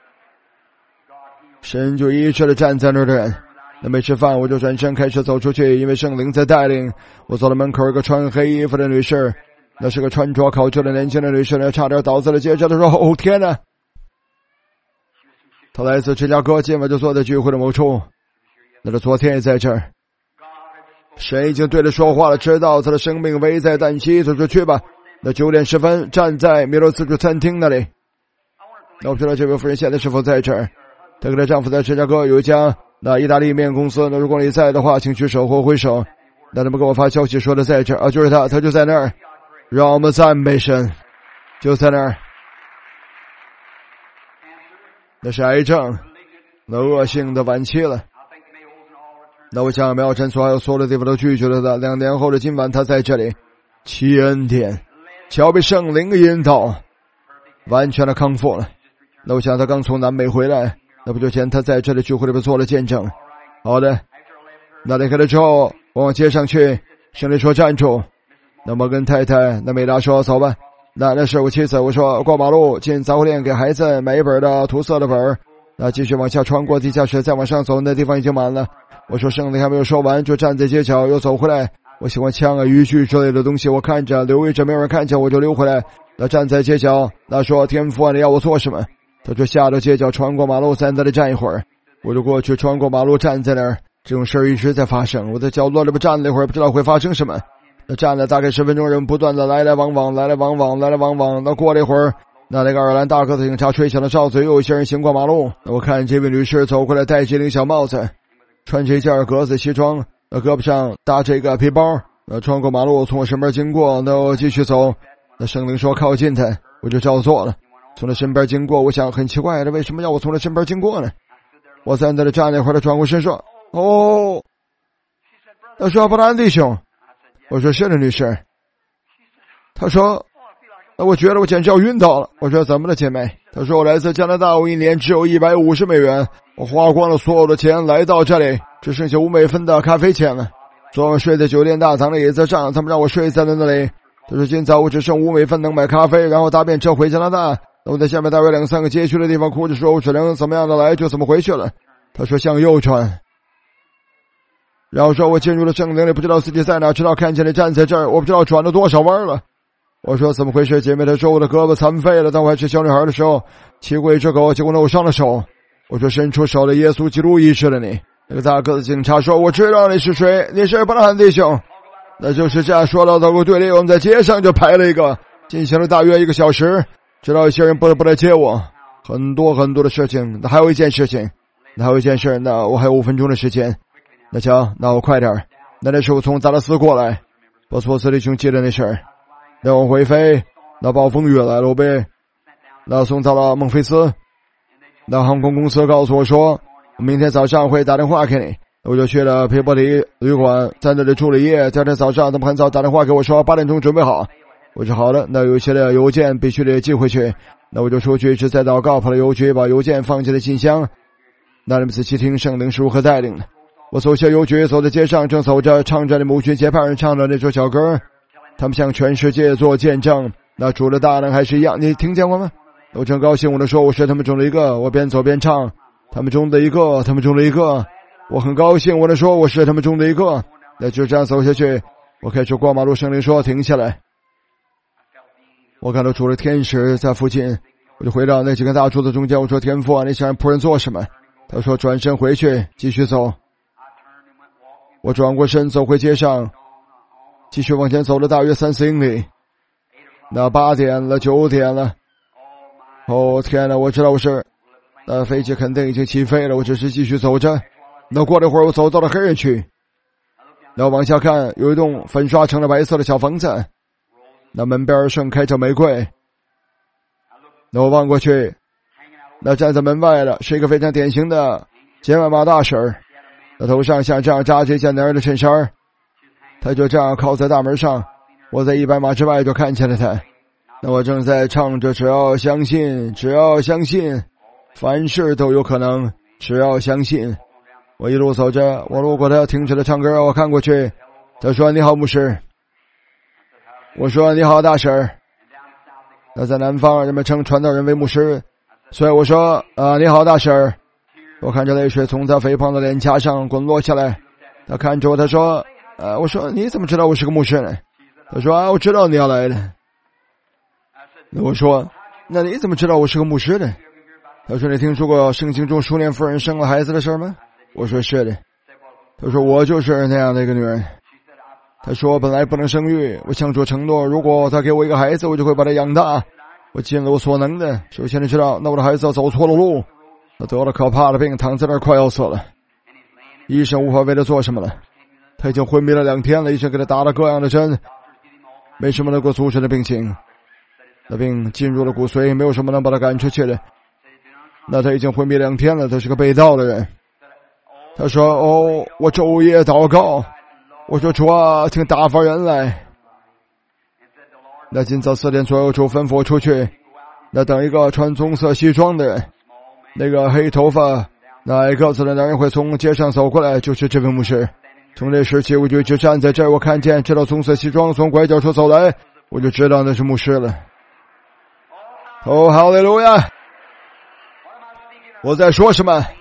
[SPEAKER 1] 神就一直的站在那儿的人。那没吃饭，我就转身开始走出去，因为圣灵在带领。我走到门口，一个穿黑衣服的女士，那是个穿着考究的年轻的女士，呢差点倒在了街上。她说：“哦天哪！”她来自芝加哥，今晚就坐在聚会的某处。那是昨天也在这儿。神已经对他说话了，知道他的生命危在旦夕，他说去吧。那9点10分，站在米勒自助餐厅那里。那我不知道这位夫人现在是否在这儿。她跟她丈夫在芝加哥有一家那意大利面公司。那如果你在的话，请举手或挥手。那他们给我发消息说的在这儿啊，就是他就在那儿。让我们赞美神，就在那儿。那是癌症，那恶性的晚期了。那我想苗诊所还有所有的地方都拒绝了他。2年后的今晚，他在这里，奇恩典，乔被圣灵的引导，完全的康复了。那我想他刚从南美回来，那不久前他在这里聚会里边做了见证。好的，那离开了之后，我往街上去，圣灵说站住。那么跟太太那美达说走吧。那是我妻子，我说过马路进杂货店给孩子买一本的涂色的本。那继续往下穿过地下室，再往上走，那地方已经满了。 我说圣灵还没有说完，就站在街角又走回来。我喜欢枪啊、渔具之类的东西，我看着留意着没有人看见，我就溜回来。那站在街角，那说天父啊，你要我做什么？他就下了街角，穿过马路，在那里站一会儿。我就过去穿过马路站在那儿。这种事儿一直在发生，我在角落里边站了一会儿，不知道会发生什么。那站了大概10分钟，人不断的来来往往，来来往往，来来往往。那过了一会儿，那个爱尔兰大个子警察吹响了哨子，又有一些人行过马路。我看这位女士走过来，戴着一顶小帽子，穿着一件格子西装，那胳膊上搭着一个皮包。穿过马路从我身边经过，那我继续走。那圣灵说靠近他，我就照做了。从他身边经过，我想很奇怪的，为什么要我从他身边经过呢？我在那里站了一会儿，他转过身说：“哦。”他说：“布兰弟兄。”我说：“是的，女士。”他说：“我觉得我简直要晕倒了。”我说：“怎么了，姐妹？”他说：“我来自加拿大，我一年只有150美元，我花光了所有的钱来到这里，只剩下5美分的咖啡钱了。昨晚睡在酒店大堂的椅子上，他们让我睡在了那里。他说今早我只剩5美分能买咖啡，然后搭便车回加拿大。我在下面大约2-3个街区的地方哭着说，我只能怎么样的来就怎么回去了。”他说向右转。然后说我进入了圣灵里，不知道自己在哪，直到看见你站在这儿，我不知道转了多少弯了。我说怎么回事，姐妹？他说我的胳膊残废了，当我还是小女孩的时候骑过一只狗，结果呢我伤了手。我说伸出手的耶稣基督医治了你。那个大个子警察说我知道你是谁，你是布兰弟兄。那就是这样说到祷告队里，我们在街上就排了一个，进行了大约1个小时，直到一些人不得不来接我。很多的事情。那还有一件事，那我还有5分钟的时间。那行，那我快点。那时候从达拉斯过来，波斯波斯弟兄记得那事儿。那我回飞，那暴风雨来了，我被那送到了孟菲斯。那航空公司告诉我说，我明天早上会打电话给你。我就去了皮波里旅馆，在那里住了一夜。第二天早上他们很早打电话给我说8点钟准备好。我说好的，那有些的邮件必须得寄回去。那我就出去一直在祷告，跑了邮局把邮件放进了信箱。那你们仔细听圣灵是如何带领的。我走下邮局，走在街上，正走着，唱着那母亲节派人唱的那首小歌。他们向全世界做见证，那主的大能还是一样。你听见过吗？我正高兴，我的说我是他们中的一个。我边走边唱，他们中的一个，他们中的一个。我很高兴，我的说我是他们中的一个。那就这样走下去，我开始过马路，圣灵说停下来。我看到主的天使在附近，我就回到那几根大柱子中间，我说天父啊，你想让仆人做什么？他说转身回去继续走。我转过身走回街上，继续往前走了大约3-4英里。那8点了，9点了。哦天哪，我知道我是那飞机肯定已经起飞了，我只是继续走着。那过了一会儿我走到了黑人区，那往下看有一栋粉刷成了白色的小房子，那门边盛开着玫瑰。那我望过去，那站在门外的是一个非常典型的杰玛马大婶儿，那头上像这样扎着一件男人的衬衫，他就这样靠在大门上。我在100码之外就看见了他。那我正在唱着只要相信，只要相信，凡事都有可能，只要相信。我一路走着，我路过他停止了唱歌，我看过去，他说你好牧师。我说你好大婶儿。那在南方人们称传道人为牧师，所以我说你好大婶儿。我看着泪水从他肥胖的脸颊上滚落下来，他看着我，他说我说你怎么知道我是个牧师呢？他说我知道你要来的。我说那你怎么知道我是个牧师呢？他说你听说过圣经中书念妇人生了孩子的事吗？我说是的。他说我就是那样的一个女人。他说本来不能生育，我向主承诺，如果他给我一个孩子，我就会把他养大，我尽了我所能的。首先你知道，那我的孩子走错了路，他得了可怕的病，躺在那儿快要死了，医生无法为他做什么了。他已经昏迷了2天了，医生给他打了各样的针，没什么能够阻止的病情。那病进入了骨髓，没有什么能把他赶出去的。那他已经昏迷2天了，他是个被盗的人。他说我昼夜祷告，我说主啊，请打发人来。那今早4点左右，主吩咐我出去，那等一个穿棕色西装的人，那个黑头发那矮个子的男人会从街上走过来，就是这位牧师。从那时起我就一直站在这儿，我看见这套棕色西装从拐角处走来，我就知道那是牧师了。哈利路亚！我在说什么？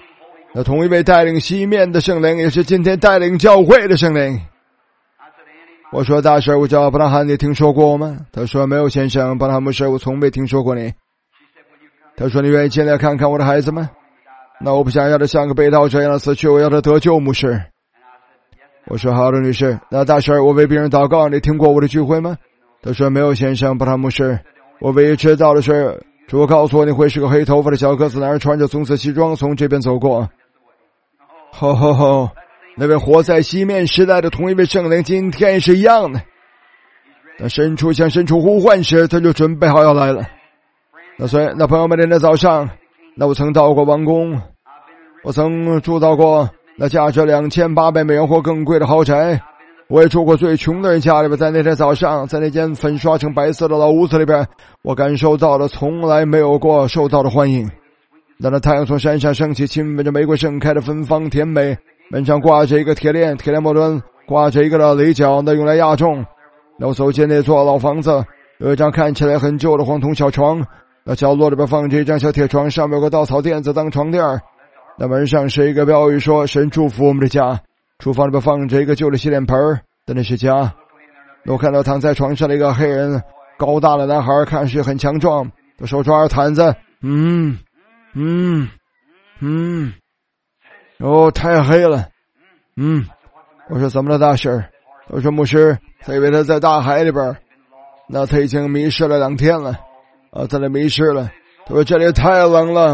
[SPEAKER 1] 那同一位带领西面的圣灵，也是今天带领教会的圣灵。我说大婶，我叫亚伯拉罕，你听说过我吗？他说没有先生，巴拉牧师，我从没听说过你。他说你愿意进来看看我的孩子吗？那我不想要他像个被盗这样的死去，我要他得救，牧师。我说好的，女士。那大婶，我为别人祷告，你听过我的聚会吗？他说没有先生，巴拉牧师，我唯一知道的是主告诉我你会是个黑头发的小个子男人，穿着棕色西装从这边走过。吼吼吼，那位活在西面时代的同一位圣灵今天也是一样的。当向深处呼唤时，他就准备好要来了。那所以那朋友们，那天早上，那我曾到过王宫，我曾住到过那价值$2800或更贵的豪宅，我也住过最穷的人家里边。在那天早上，在那间粉刷成白色的老屋子里边，我感受到了从来没有过受到的欢迎。当那太阳从山上升起，亲吻着玫瑰盛开的芬芳甜美，门上挂着一个铁链末端挂着一个的雷角，那用来压重。那我走进那座老房子，有一张看起来很旧的黄铜小床，那角落里边放着一张小铁床，上面有个稻草垫子当床垫。那门上是一个标语，说神祝福我们的家。厨房里边放着一个旧的洗脸盆，但那是家。那我看到躺在床上的一个黑人高大的男孩，看上去很强壮，他手抓着毯子，太黑了。我说怎么了大婶？我说牧师，他以为他在大海里边，那他已经迷失了2天了，他那迷失了。他说这里太冷了。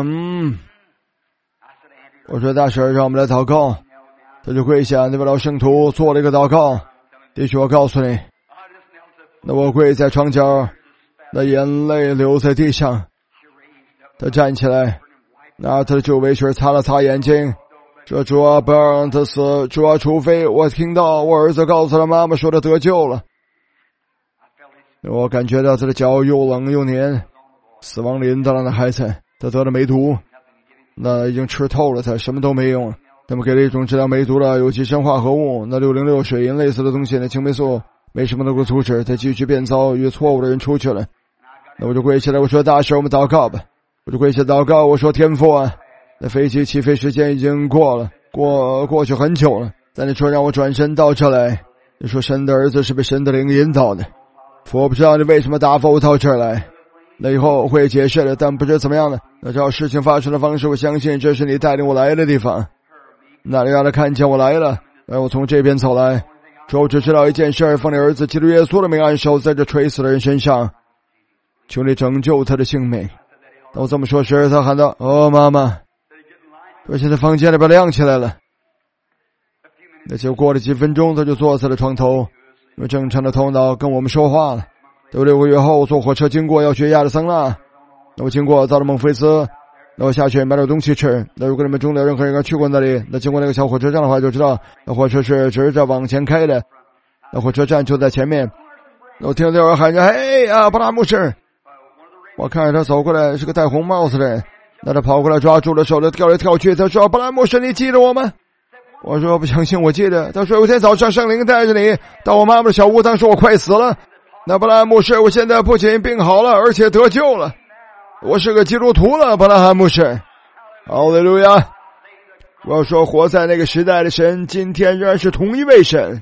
[SPEAKER 1] 我说大婶，让我们来祷告。他就跪下，那位老圣徒做了一个祷告。弟兄，我告诉你，那我跪在床角，那眼泪流在地上。他站起来，拿他的旧围裙擦了擦眼睛，说主啊，不要让他死，主啊，除非我听到我儿子告诉他妈妈说他得救了。我感觉到他的脚又冷又黏，死亡临到了那孩子，他得了梅毒，那已经吃透了，他什么都没用。他们给了一种治疗梅毒的有机生化合物，那606水银类似的东西，那青霉素没什么能够阻止，他继续变糟，与错误的人出去了。那我就跪起来，我说大婶，我们祷告吧。我就跪下祷告，我说天父啊，那飞机起飞时间已经过去很久了，但你说让我转身到这来，你说神的儿子是被神的灵引导的，我不知道你为什么打发我到这儿来，那以后会解释的，但不知怎么样呢，那照事情发生的方式，我相信这是你带领我来的地方。那里让他看见我来了，让我从这边走来，说我只知道一件事，奉你儿子基督耶稣的名按手在这垂死的人身上，求你拯救他的性命。当我这么说时，他喊道：哦，妈妈。我现在房间里边亮起来了。那就过了几分钟，他就坐在了床头，用正常的头脑跟我们说话了。都6个月后坐火车经过要去亚利桑那，那我经过到了孟菲斯，那我下去买点东西吃。那如果你们中的任何人去过那里，那经过那个小火车站的话，就知道那火车是直着往前开的，那火车站就在前面。那我听到有人喊着：嘿啊，巴拉牧师！我看着他走过来，是个戴红帽子的人，那他跑过来抓住了手，他跳来跳去。他说：巴拉牧师，你记得我吗？我说不相信我记得。他说有天早上圣灵带着你到我妈妈的小屋，当时我快死了。那巴拉牧师，我现在不仅病好了，而且得救了，我是个基督徒了。巴拉哈牧师，哈利路亚！我要说活在那个时代的神，今天仍然是同一位神。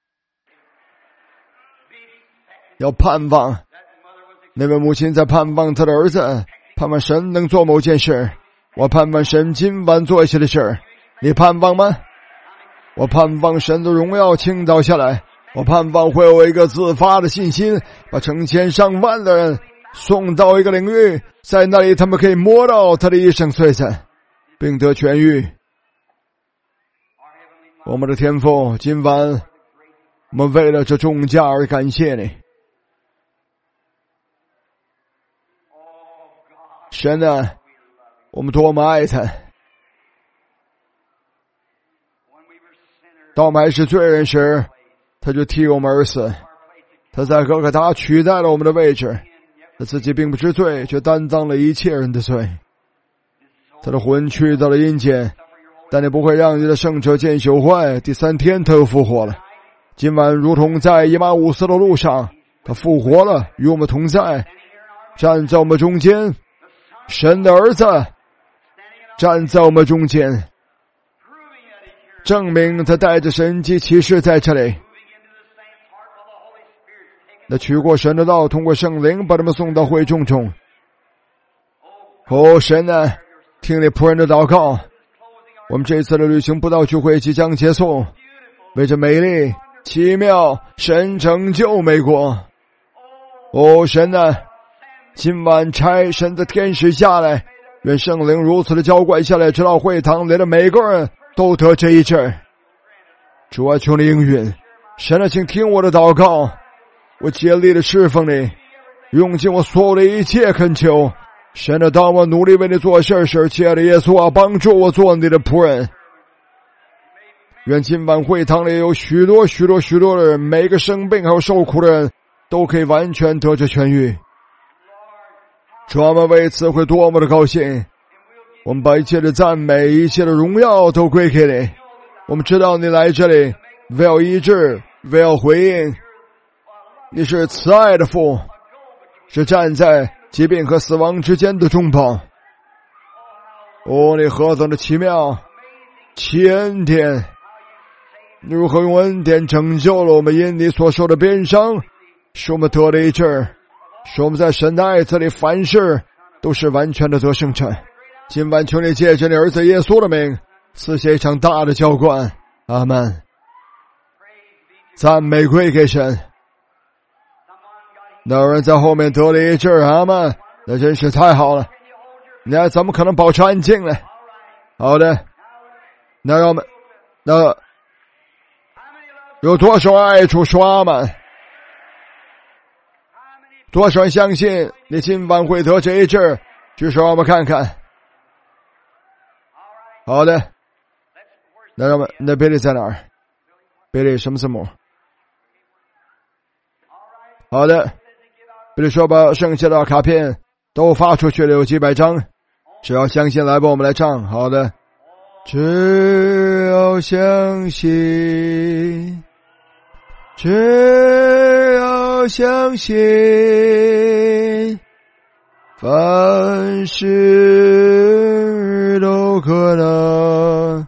[SPEAKER 1] 要盼望那位母亲在盼望他的儿子，盼望神能做某件事。我盼望神今晚做一些的事，你盼望吗？我盼望神的荣耀倾倒下来，我盼望会有一个自发的信心，把成千上万的人送到一个领域，在那里他们可以摸到他的一生摧残，并得痊愈。我们的天父，今晚我们为了这重价而感谢你。神啊，我们多么爱他！当我们还是罪人时，他就替我们而死。他在哥哥他取代了我们的位置，他自己并不知罪，却担当了一切人的罪。他的魂去到了阴间，但你不会让你的圣者见朽坏。第3天他又复活了。今晚如同在以马忤斯的路上，他复活了，与我们同在，站在我们中间。神的儿子站在我们中间， 证明他带着神迹奇事在这里。那取过神的道，通过圣灵把他们送到会众中。神啊，听你仆人的祷告。我们这次的旅行布道聚会即将结束，为这美丽、奇妙、神拯救美国。神啊，今晚差神的天使下来，愿圣灵如此的浇灌下来，直到会堂里的每个人都得这一阵。主啊，求你应允。神啊，请听我的祷告，我竭力的侍奉你，用尽我所有的一切恳求。神啊，当我努力为你做事时，亲爱的耶稣啊，帮助我做你的仆人。愿今晚会堂里有许多的人，每个生病还有受苦的人都可以完全得着痊愈。主啊，我们为此会多么的高兴。我们把一切的赞美、一切的荣耀都归给你。我们知道你来这里为要医治，为要回应。你是慈爱的父，是站在疾病和死亡之间的中保。你何等的奇妙，奇恩典！你如何用恩典拯救了我们，因你所受的鞭伤，使我们得了医治，使我们在神的爱子里凡事都是完全的得胜者。今晚求你借着你儿子耶稣的名，赐下一场大的浇灌。阿们。赞美归给神。那有人在后面得了医治，阿们，那真是太好了。你还怎么可能保持安静呢？好的，那让我们，那有多少爱主说阿们？多少人相信你今晚会得这一治？举手让我们看看。好的，那让我们，那贝利在哪儿？贝利什么字母？好的，贝利说把剩下的卡片都发出去了，有几百张，只要相信来吧，我们来唱。好的，只要相信，只要相信，凡事都可能，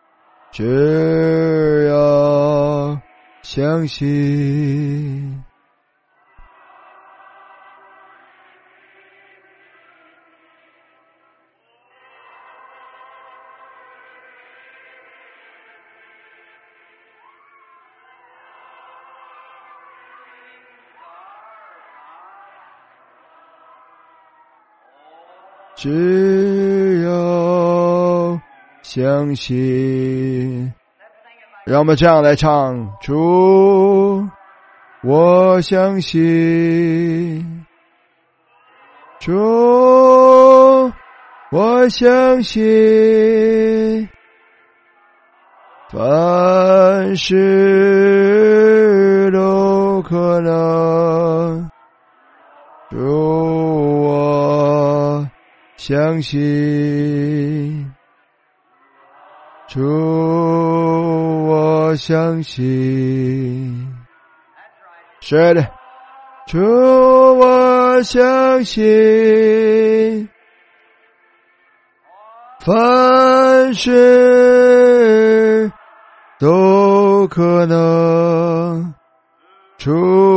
[SPEAKER 1] 只要相信。只要相信，让我们这样来唱：主，我相信，主，我相信，凡事都可能，主，我相信，主，我相信。是的，主，我相信，凡事都可能，主，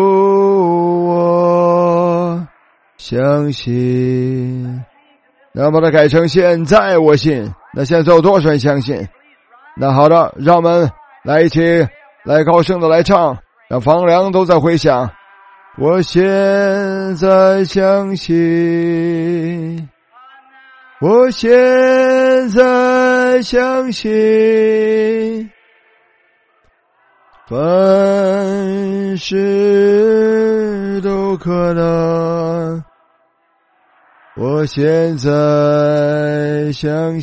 [SPEAKER 1] 我相信。那把它改成现在我信。那现在有多少人相信？那好的，让我们来一起来高声的来唱，让房梁都在回响。我现在相信，我现在相信，凡事都可能，我现在相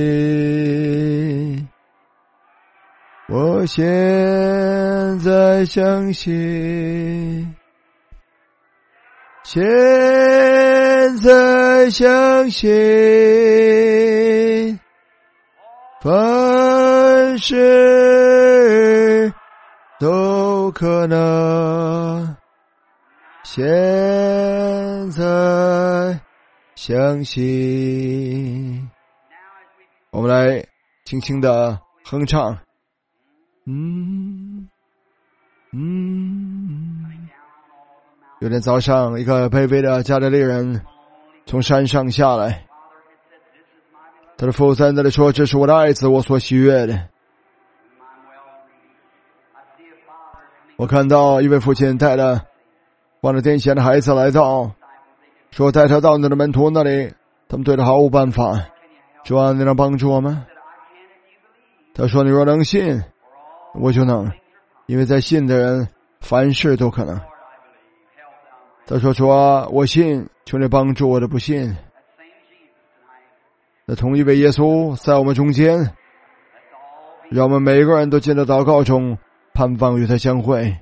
[SPEAKER 1] 信，我现在相信，现在相信，凡事都可能，现在相信。我们来轻轻的哼唱， 有天早上，一个卑微的加利利人从山上下来，他的父在那里说：“这是我的爱子，我所喜悦的。”我看到一位父亲带着患了癫痫的孩子来到，说带他到你的门徒那里，他们对他毫无办法。主啊，你能帮助我吗？他说：“你若能信，我就能，因为在信的人凡事都可能。”他说：“主啊，我信，求你帮助我的不信。”那同一位耶稣在我们中间，让我们每个人都进到祷告中，盼望与他相会。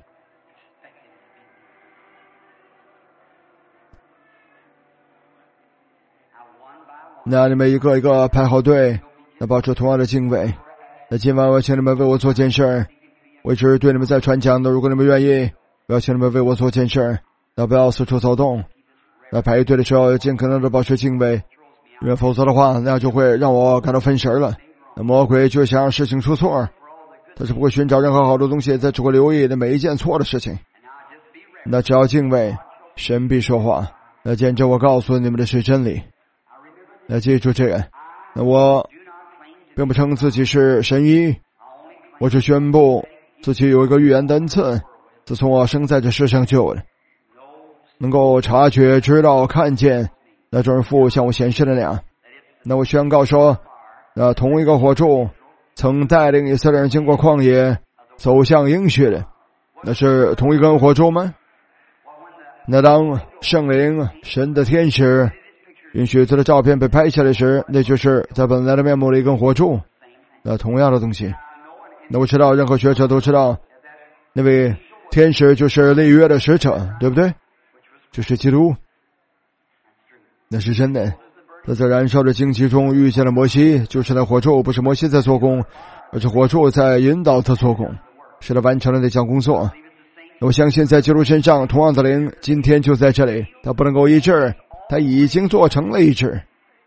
[SPEAKER 1] 那你们一个一个排好队，那保持同样的敬畏。那今晚我请你们为我做件事，我一直对你们在传讲的，如果你们愿意，我要请你们为我做件事，那不要四处走动。那排队的时候尽可能的保持敬畏，因为否则的话，那就会让我感到分神了。那魔鬼就想让事情出错，他是不会寻找任何好的东西，他只会留意的每一件错的事情。那只要敬畏，神必说话。那见证我告诉你们的是真理。那记住这个，那我并不称自己是神医，我只宣布自己有一个预言的恩赐，自从我生在这世上就有的，能够察觉、知道、看见那种人父向我显示的那样。那我宣告说，那同一个火柱曾带领以色列人经过旷野走向应许的，那是同一根火柱吗？那当圣灵、神的天使允许这的照片被拍下来时，那就是在本来的面目的一根火柱。那同样的东西，那我知道任何学者都知道，那位天使就是立约的使者，对不对？就是基督。那是真的。他在燃烧的荆棘中遇见了摩西，就是那火柱，不是摩西在做工，而是火柱在引导他做工，使他完成了那项工作。我相信在基督身上同样的灵今天就在这里，他不能够医治，他已经做成了医治，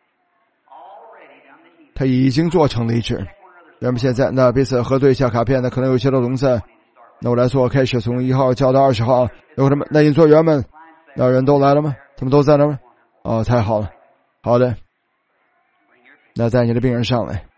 [SPEAKER 1] 他已经做成了医治。咱们现在那彼此核对一下卡片，那可能有些的聋子，那我来做，开始从1号叫到20号。有什么？那引座员们，那人都来了吗？他们都在那吗？哦，太好了。好的，那带你的病人上来。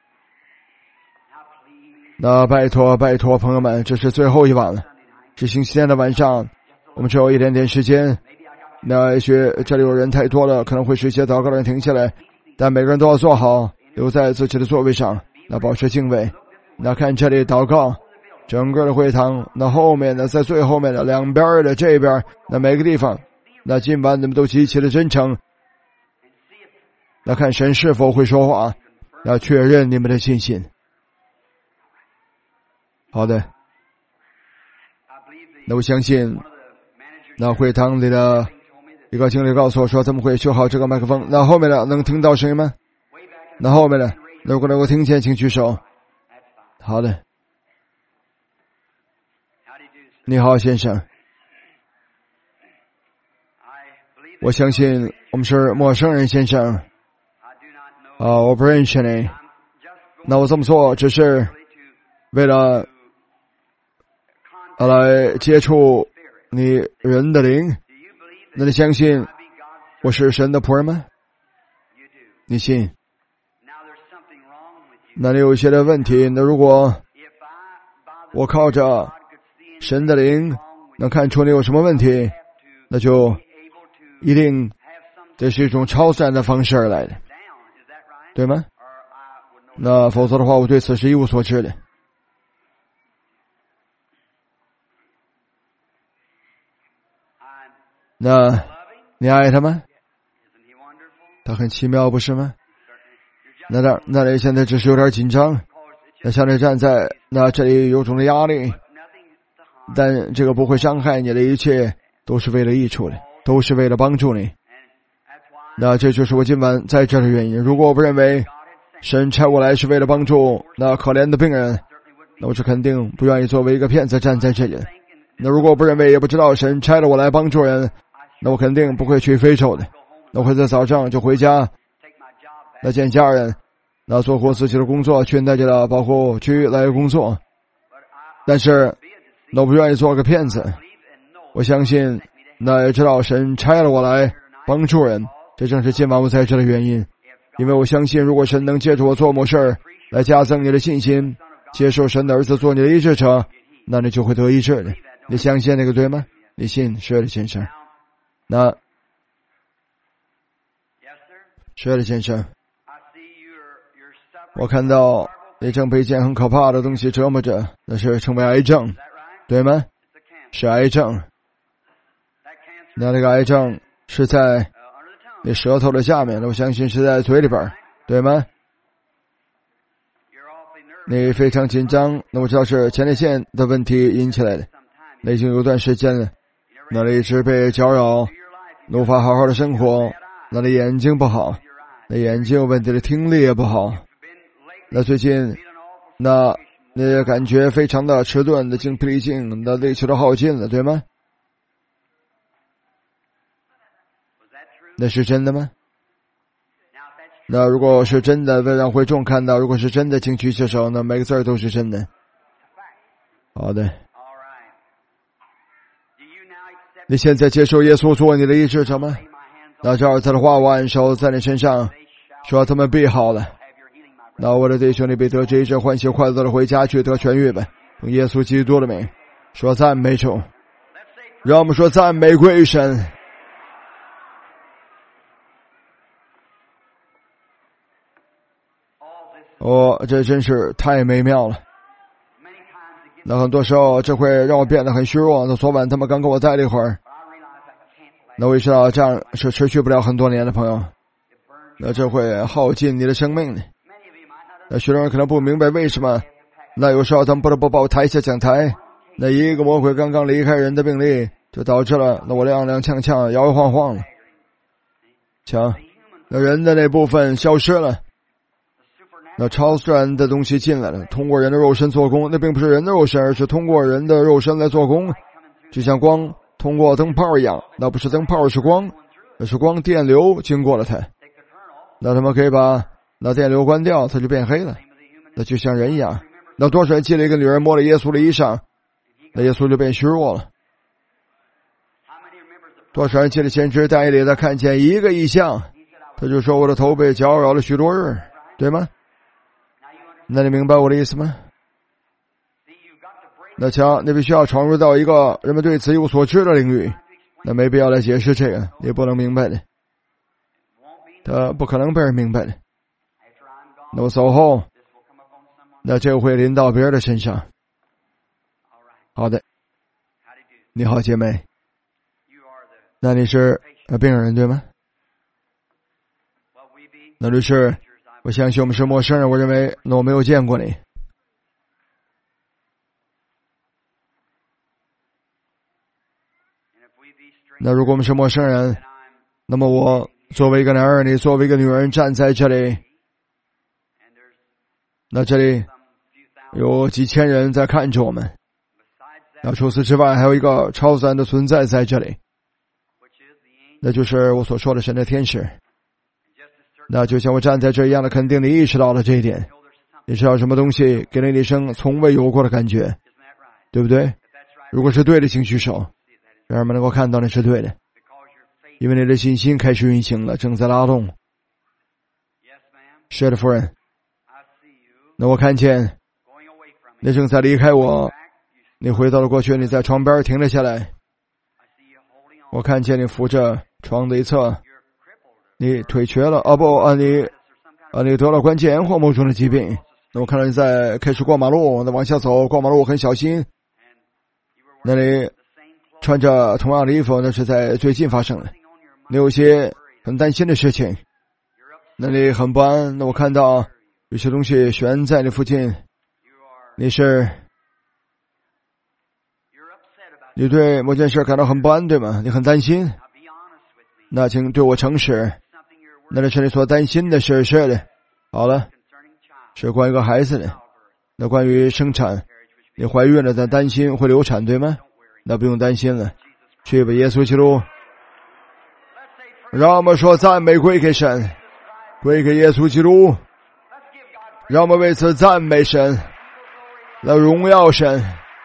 [SPEAKER 1] 那拜托朋友们，这是最后一晚了，是星期天的晚上，我们只有一点点时间。那也许这里有人太多了，可能会使一些祷告的人停下来，但每个人都要坐好，留在自己的座位上，那保持敬畏。那看这里祷告，整个的会堂，那后面的在最后面的两边的这边，那每个地方，那今晚你们都极其的真诚。那看神是否会说话，要确认你们的信心。好的，那我相信那会堂里的一个经理告诉我说，咱们会修好这个麦克风。那后面的能听到声音吗？那后面的如果能够听见请举手。好的，你好先生，我相信我们是陌生人先生。我不认识你。那我这么做只是为了来接触你人的灵。那你相信我是神的仆人吗？你信。那你有一些的问题，那如果我靠着神的灵能看出你有什么问题，那就一定这是一种超自然的方式而来的，对吗？那否则的话，我对此是一无所知的。那你爱他吗？他很奇妙，不是吗？那你现在只是有点紧张，那像你站在那这里有种的压力，但这个不会伤害你的，一切都是为了益处的，都是为了帮助你。那这就是我今晚在这的原因。如果我不认为神差我来是为了帮助那可怜的病人，那我是肯定不愿意作为一个骗子站在这里。那如果我不认为也不知道神差了我来帮助人，那我肯定不会去非洲的。那我会在早上就回家，那见家人，那做好自己的工作，去那里的保护区来工作。 但是我不愿意做个骗子。我相信，那也知道神差了我来帮助人，这正是今晚我在这的原因。因为我相信，如果神能借着我做某事儿来加增你的信心，接受神的儿子做你的医治者，那你就会得医治的。你相信那个对吗？你信？是的，先生。那是的，先生。我看到你正被一件很可怕的东西折磨着，那是称为癌症，对吗？是癌症。那这个癌症是在你舌头的下面，我相信是在嘴里边，对吗？你非常紧张，那我知道是前列腺的问题引起来的，那已经有段时间了，那你一直被搅扰，无法好好的生活，那你眼睛不好，那眼睛有问题的听力也不好，那最近那你感觉非常的迟钝的精疲力尽，那力气都耗尽了，对吗？那是真的吗？那如果是真的，为让会众看到，如果是真的，请举起手，那每个字儿都是真的。好的。你现在接受耶稣做你的医治者吗？那这儿他的话我按手在你身上，说他们必好了。那我的弟兄，你必得这一治，欢喜快乐的回家去得痊愈吧。用耶稣基督的名说赞美主，让我们说赞美归神。这真是太美妙了。那很多时候这会让我变得很虚弱。那昨晚他们刚跟我待了一会儿，那我意识到这样是持续不了很多年的朋友，那这会耗尽你的生命的。那许多人可能不明白为什么，那有时候他们不得不把我抬下讲台，那一个魔鬼刚刚离开人的病例，就导致了那我踉踉跄跄摇摇晃晃了，那人的那部分消失了，那超自然的东西进来了，通过人的肉身做工，那并不是人的肉身，而是通过人的肉身来做工，就像光通过灯泡一样，那不是灯泡是光，那是光电流经过了它，那他们可以把那电流关掉，它就变黑了，那就像人一样。那多少人记了一个女人摸了耶稣的衣裳，那耶稣就变虚弱了。多少人记了先知但以理他看见一个异象，他就说我的头被搅扰了许多日，对吗？那你明白我的意思吗？那瞧，你必须要闯入到一个人们对此有所知的领域，那没必要来解释这个，也不能明白的，他不可能被人明白的。那我走后，那这会临到别人的身上。好的，你好姐妹，那你是病人对吗？那律师，我相信我们是陌生人，我认为那我没有见过你。那如果我们是陌生人，那么我作为一个男人，你作为一个女人站在这里，那这里有几千人在看着我们，那除此之外还有一个超自然的存在在这里，那就是我所说的神的天使。那就像我站在这一样的，肯定你意识到了这一点，你知道什么东西给了你一生从未有过的感觉，对不对？如果是对的，请举手，让人们能够看到你是对的，因为你的信心开始运行了，正在拉动。是的，夫人。那我看见你正在离开我，你回到了过去，你在床边停了下来，我看见你扶着床的一侧，你腿瘸了，你得了关节炎或某种的疾病。那我看到你在开始过马路，那往下走，过马路很小心。那你穿着同样的衣服，那是在最近发生的。你有些很担心的事情，那你很不安。那我看到有些东西悬在你附近，你对某件事感到很不安，对吗？你很担心。那请对我诚实，那是你所担心的事。是的，好了，是关于一个孩子的，那关于生产，你怀孕了但担心会流产，对吗？那不用担心了，去吧，耶稣基督。让我们说赞美归给神，归给耶稣基督，让我们为此赞美神，来荣耀神。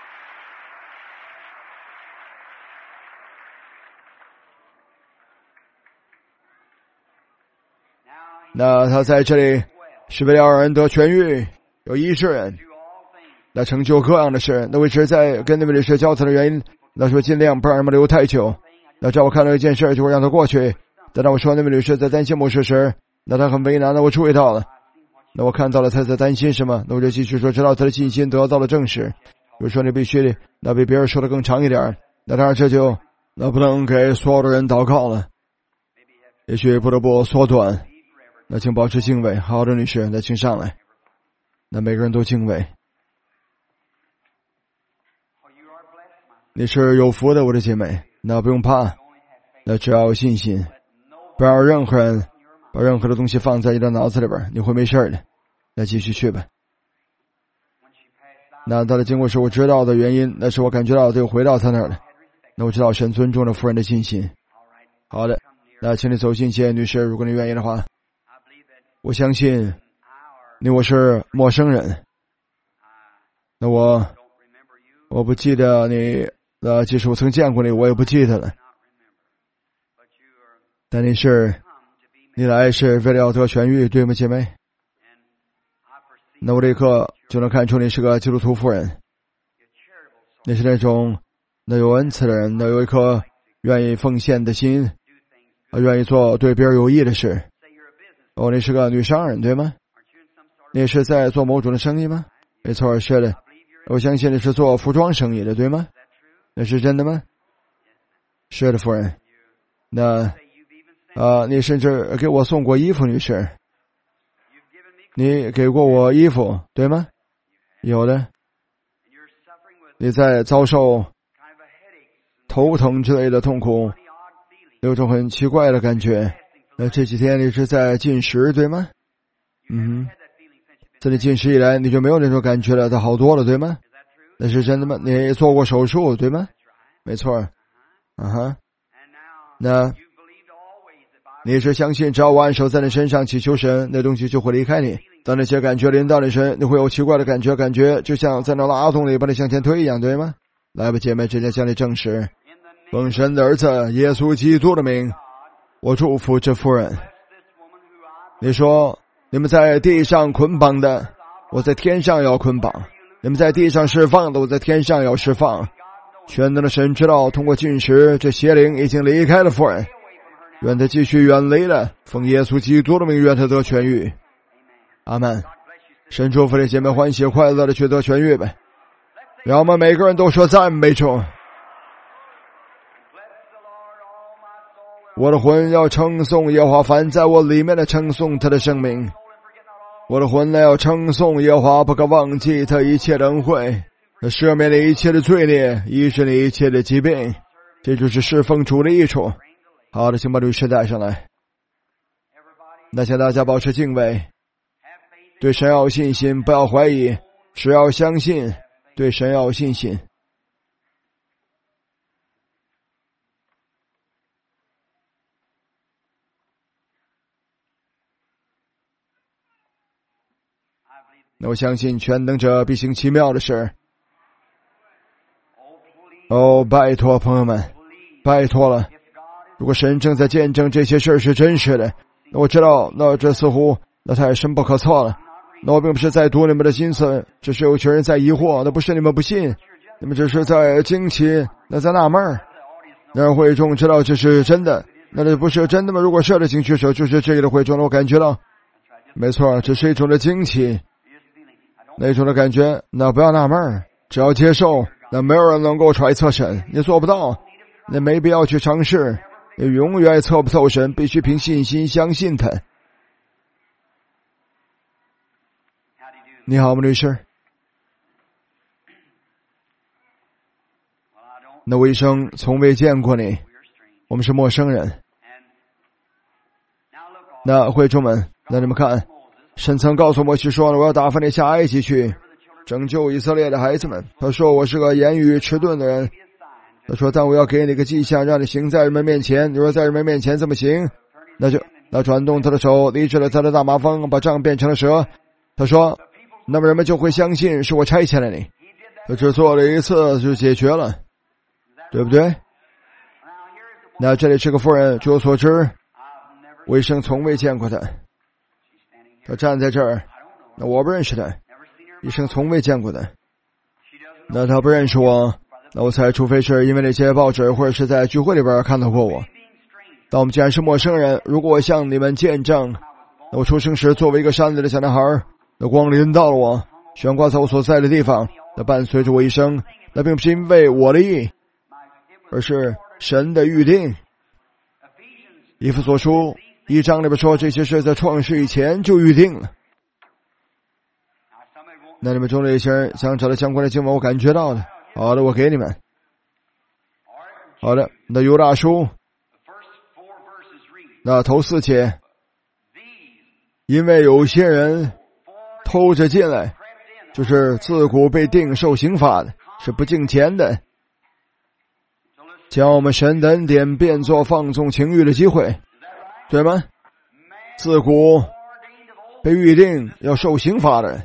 [SPEAKER 1] 那他在这里是为了让人得痊愈，有医治人，那成就各样的事。那我一直在跟那位律师交谈的原因，那说尽量不让人们留太久。那只要我看到一件事就会让他过去。但当我说那位律师在担心某事时，那他很为难的，我注意到了。那我看到了他在担心什么，那我就继续说，直到他的信心得到了证实。比如说你必须那比别人说的更长一点，那当然这就那不能给所有的人祷告了，也许不得不缩短。那请保持敬畏。好的，女士，那请上来。那每个人都敬畏。你是有福的，我的姐妹。那不用怕，那只要有信心，不要让任何人把任何的东西放在你的脑子里边，你会没事的。那继续去吧。那他的经过是我知道的原因，那是我感觉到就回到他那儿了。那我知道神尊重了夫人的信心。好的，那请你走近些，女士，如果你愿意的话。我相信我是陌生人，那我不记得你，即使我曾见过你，我也不记得了。但你来是为了要得痊愈，对吗，姐妹？那我立刻就能看出你是个基督徒妇人，你是那种有恩赐的人，有一颗愿意奉献的心，愿意做对别人有益的事。你是个女商人，对吗？你是在做某种的生意吗？没错，是的。我相信你是做服装生意的，对吗？那是真的吗？是的，夫人。那你甚至给我送过衣服，女士。你给过我衣服，对吗？有的。你在遭受头疼之类的痛苦，有种很奇怪的感觉。这几天你是在进食，对吗？在你进食以来，你就没有那种感觉了，它好多了，对吗？那是真的吗？你做过手术，对吗？没错。那你是相信只要我按手在你身上祈求神，那东西就会离开你。当那些感觉临到你身，你会有奇怪的感觉就像在那拉动里把你向前推一样，对吗？来吧，姐妹，直接向你证实，奉神的儿子耶稣基督的名，我祝福这妇人。你说你们在地上捆绑的，我在天上要捆绑；你们在地上释放的，我在天上要释放。全能的神知道，通过进食，这邪灵已经离开了妇人，愿他继续远离了。奉耶稣基督的名，愿他得痊愈。阿们。神祝福的姐妹欢喜快乐的去得痊愈呗。让我们每个人都说赞美主。我的魂要称颂耶和华，凡在我里面的称颂他的圣名。我的魂要称颂耶和华，不可忘记他一切的恩惠，他赦免了一切的罪孽，医治了一切的疾病。这就是侍奉主的益处。好的，请把律师带上来。那请大家保持敬畏，对神要有信心，不要怀疑，只要相信，对神要有信心。那我相信全能者必行奇妙的事。拜托朋友们，拜托了。如果神正在见证这些事是真实的，那我知道，那这似乎太深不可测了。那我并不是在读你们的心思，只是有群人在疑惑，那不是你们不信，你们只是在惊奇，那在纳闷。那会众知道这是真的，那这不是真的吗？如果是的，请举手。就是这个会众，我感觉到，没错，这是一种的惊奇，那种的感觉。那不要纳闷，只要接受。那没有人能够揣测神，你做不到，那没必要去尝试，你永远测不透神，必须凭信心相信他。你好吗，律师？那我一生从未见过你，我们是陌生人。那会众们，那你们看，神曾告诉摩西说，我要打发你下埃及去，拯救以色列的孩子们。他说我是个言语迟钝的人，他说但我要给你个迹象，让你行在人们面前。你说在人们面前这么行，那转动他的手，医治了他的大麻风，把杖变成了蛇。他说那么人们就会相信是我差遣了你。他只做了一次就解决了，对不对？那这里是个妇人，据我所知，我一生从未见过他。 他站在这儿，那我不认识他，一生从未见过他。那他不认识我，那我猜除非是因为那些报纸或者是在聚会里边看到过我。但我们既然是陌生人，如果我向你们见证，那我出生时作为一个山里的小男孩，那光临到了我，悬挂在我所在的地方，那伴随着我一生，那并不是因为我的意，而是神的预定。以弗所书1章里边说，这些事在创世以前就预定了。那你们中的一些人想找到相关的经文，我感觉到的。好的，我给你们。好的，那犹大书那头4节，因为有些人偷着进来，就是自古被定受刑罚的，是不敬虔的，将我们神的恩典变作放纵情欲的机会，对吗？自古被预定要受刑罚的人，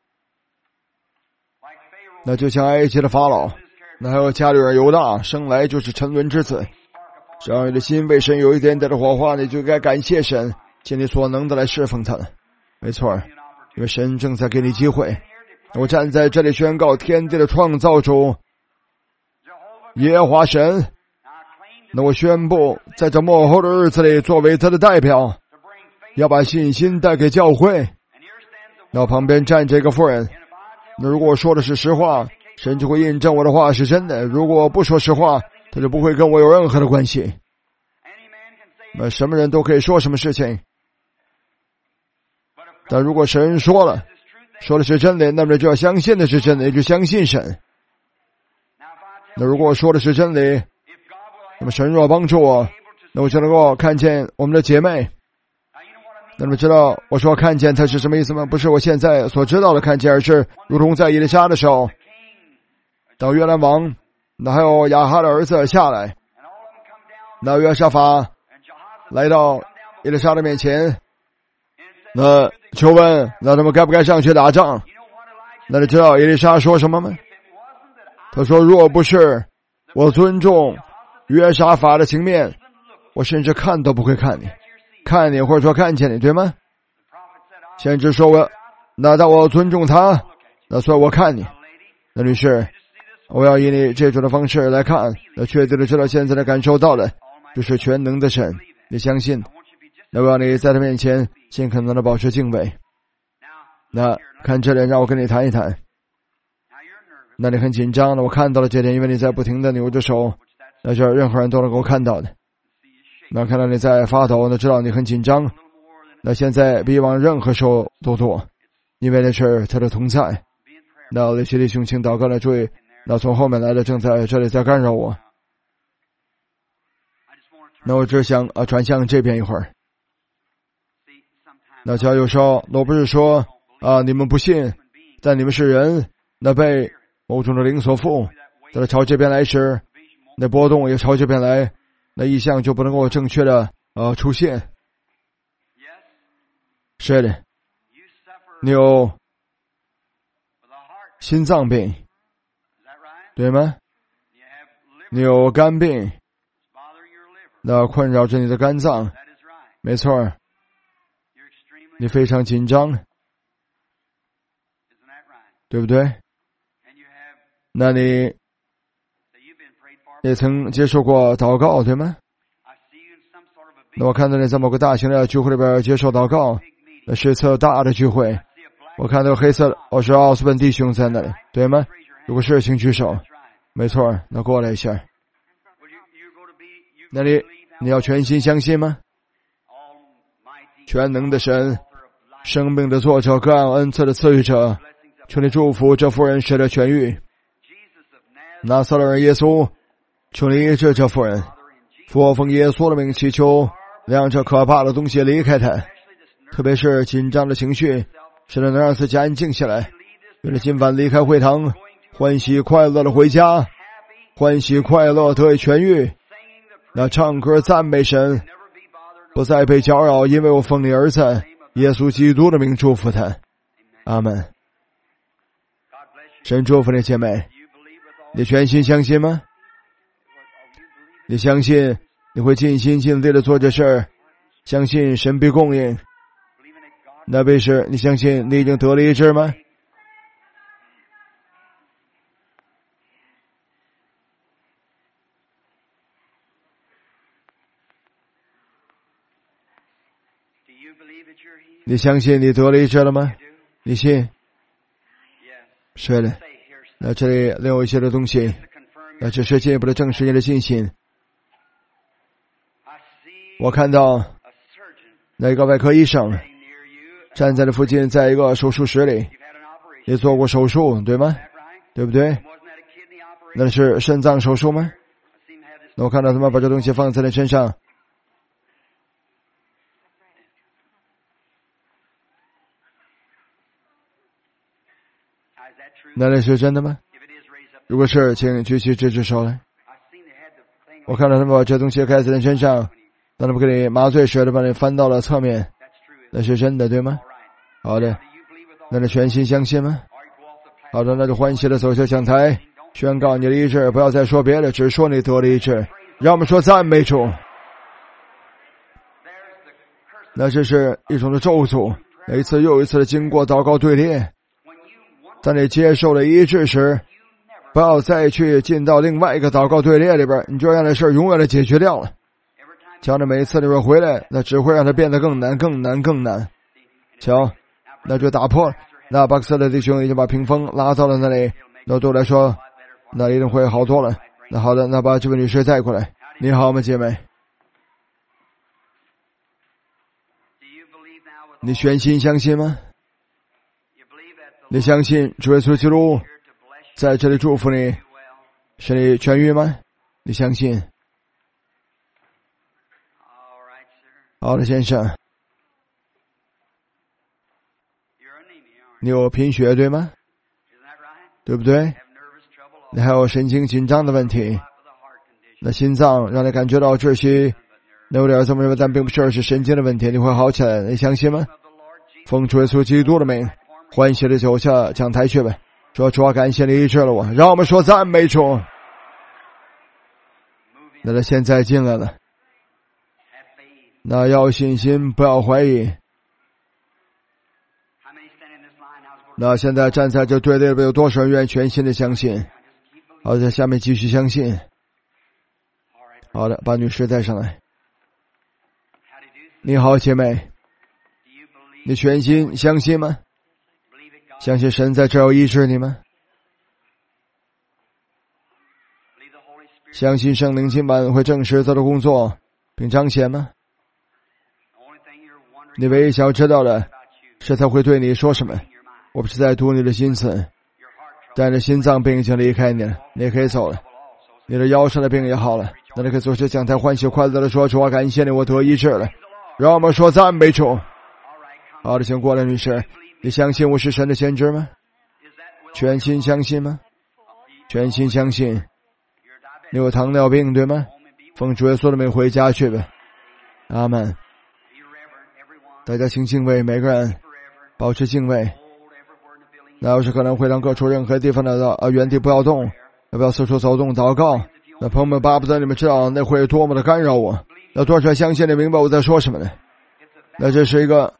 [SPEAKER 1] 那就像埃及的法老，那还有加利尔犹大，生来就是沉沦之子。只要你的心为神有一点点的火花，你就该感谢神，尽你所能的来侍奉他。没错，因为神正在给你机会。我站在这里宣告，天地的创造主耶和华神，那我宣布，在这末后的日子里，作为他的代表，要把信心带给教会。那旁边站着一个妇人，那如果我说的是实话，神就会印证我的话是真的；如果不说实话，他就不会跟我有任何的关系。那什么人都可以说什么事情，但如果神说了，说的是真理，那么就要相信的是真理，就相信神。那如果我说的是真理，那么神若帮助我，那我就能够看见我们的姐妹。那么知道我说看见它是什么意思吗？不是我现在所知道的看见，而是如同在以利沙的时候，当约兰王那还有亚哈的儿子下来，那约沙法来到以利沙的面前，那就问那他们该不该上去打仗。那你知道以利沙说什么吗？他说，若不是我尊重约沙法的情面，我甚至看都不会看你或者说看见你，对吗？先知说那当我尊重他，那所以我看你。那女士，我要以你这种的方式来看，那确定的知道现在的感受到了，就是全能的神，你相信。那我要你在他面前尽可能的保持敬畏。那看这里，让我跟你谈一谈。那你很紧张的，我看到了这点，因为你在不停的扭着手，那是任何人都能够看到的。那看到你在发抖，那知道你很紧张。那现在比往任何时候都多，因为那是他的同在。那雷西弟兄请祷告来注意，那从后面来的正在这里在干扰我。那我只想转向这边一会儿。那假如有时候我不是说你们不信，但你们是人，那被某种的灵所附，在朝这边来时，那波动也朝这边来，那意象就不能够正确的出现。是的，你有心脏病，对吗？你有肝病，那困扰着你的肝脏，没错。你非常紧张，对不对？那你也曾接受过祷告，对吗？那我看到你在某个大型的聚会里边接受祷告，那是一次大的聚会。我看到黑色的是奥斯本弟兄在那里，对吗？如果是请举手。没错，那过来一下。那你要全心相信吗？全能的神，生命的作者，各样恩赐的赐予者，求你祝福这妇人，使得痊愈。拿撒勒人耶稣，求你医治这妇人。父，我奉耶稣的名祈求，让这可怕的东西离开他，特别是紧张的情绪，使得能让自己安静下来。为了今晚离开会堂，欢喜快乐的回家，欢喜快乐得以痊愈。那唱歌赞美神，不再被搅扰，因为我奉你儿子耶稣基督的名祝福他。阿门。神祝福你姐妹，你全心相信吗？你相信你会尽心尽力的做这事儿，相信神必供应， 那位是你相信你已经得了医治吗？你相信你得了医治了吗？你信？是的。那这里另有一些的东西，那只是进一步的证实你的信心。我看到那个外科医生站在了附近，在一个手术室里，你做过手术对吗？对不对？那是肾脏手术吗？那我看到他们把这东西放在了身上。那是真的吗？如果是，请举起这只手来。我看到他们把这东西盖在你身上，让他们给你麻醉似的把你翻到了侧面。那是真的对吗？好的。那你全心相信吗？好的，那就欢喜的走下讲台，宣告你的医治，不要再说别的，只说你得了医治。让我们说赞美主。那这是一种的咒诅，一次又一次的经过祷告队列。当你接受了医治时，不要再去进到另外一个祷告队列里边，你就让这事永远的解决掉了。瞧着每一次你说回来，那只会让它变得更难更难更难。瞧，那就打破了。那巴克斯的弟兄已经把屏风拉到了那里，那对我来说那一定会好多了。那好的，那把这位女士带过来。你好吗，姐妹？你全心相信吗？你相信主耶稣基督在这里祝福你，使你痊愈吗？你相信？好的，先生。你有贫血对吗？对不对？你还有神经紧张的问题，那心脏让你感觉到窒息，那有点这么，但并不是神经的问题，你会好起来，你相信吗？奉主耶稣基督的名，欢喜的走下讲台去吧，说主啊，感谢你医治了我，让我们说赞美主。那他现在进来了，那要有信心，不要怀疑。那现在站在这队列里有多少人愿意全心的相信？好，在下面继续相信。好的，把女士带上来。你好，姐妹，你全心相信吗？相信神在这儿要医治你吗？相信圣灵今晚会证实他的工作并彰显吗？你唯一想要知道的是他会对你说什么。我不是在读你的心思，但是心脏病已经离开你了，你也可以走了。你的腰上的病也好了，那你可以坐下讲台欢喜快乐的说，主啊，感谢你，我得医治了。让我们说赞美主。好的，请过来，女士。你相信我是神的先知吗？全心相信吗？全心相信。你有糖尿病对吗？奉主耶稣的名回家去吧。阿们。大家请敬畏，每个人保持敬畏。那要是可能会让各处任何地方的原地不要动，要不要四处走动祷告？那朋友们巴不得你们知道那会多么的干扰我，要多少相信你明白我在说什么呢？那这是一个，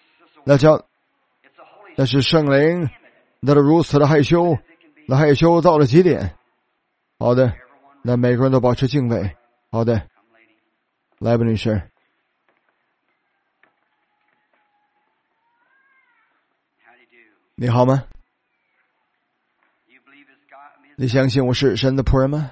[SPEAKER 1] 那是圣灵，那都如此的害羞，那害羞到了极点。好的，那每个人都保持敬畏。好的，来吧，女士。你好吗？你相信我是神的仆人吗？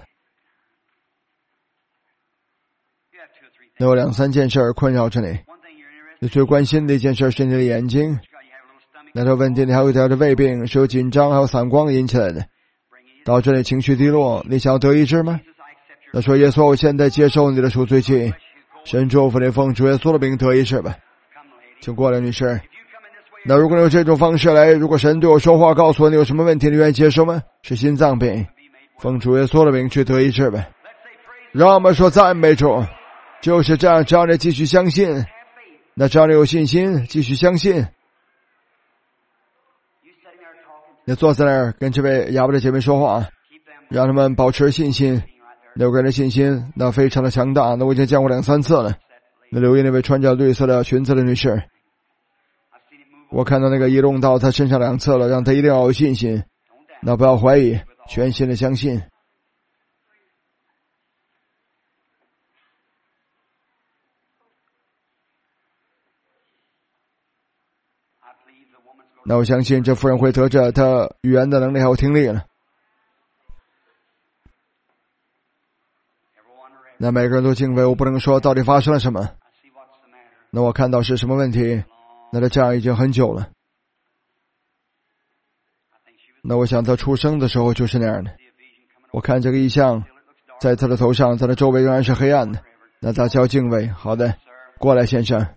[SPEAKER 1] 你有2、3件事困扰着你，你最关心的一件事是你的眼睛。那这问题你还有一点的胃病，是由紧张还有散光引起来的，导致你情绪低落，你想要得医治吗？那说耶稣，我现在接受你的赎罪祭，神祝福你，奉主耶稣的名得医治吧。请过来，女士。那如果你用这种方式来，如果神对我说话，告诉我你有什么问题，你愿意接受吗？是心脏病，奉主耶稣的名去得医治吧。让我们说赞美主。就是这样，只要你继续相信，那只要你有信心，继续相信。你坐在那儿跟这位哑巴的姐妹说话，让他们保持信心。6个人的信心那非常的强大，那我已经见过2、3次了。那留意那位穿着绿色的裙子的女士， 我看到那个移动到他身上2次了，让他一定要有信心，那不要怀疑，全心的相信。那我相信这妇人会得着她语言的能力还有听力了。那每个人都敬畏，我不能说到底发生了什么。那我看到是什么问题，那他这样已经很久了。那我想他出生的时候就是那样的。我看这个异象在他的头上，他的周围仍然是黑暗的，那他就要敬畏。好的，过来先生。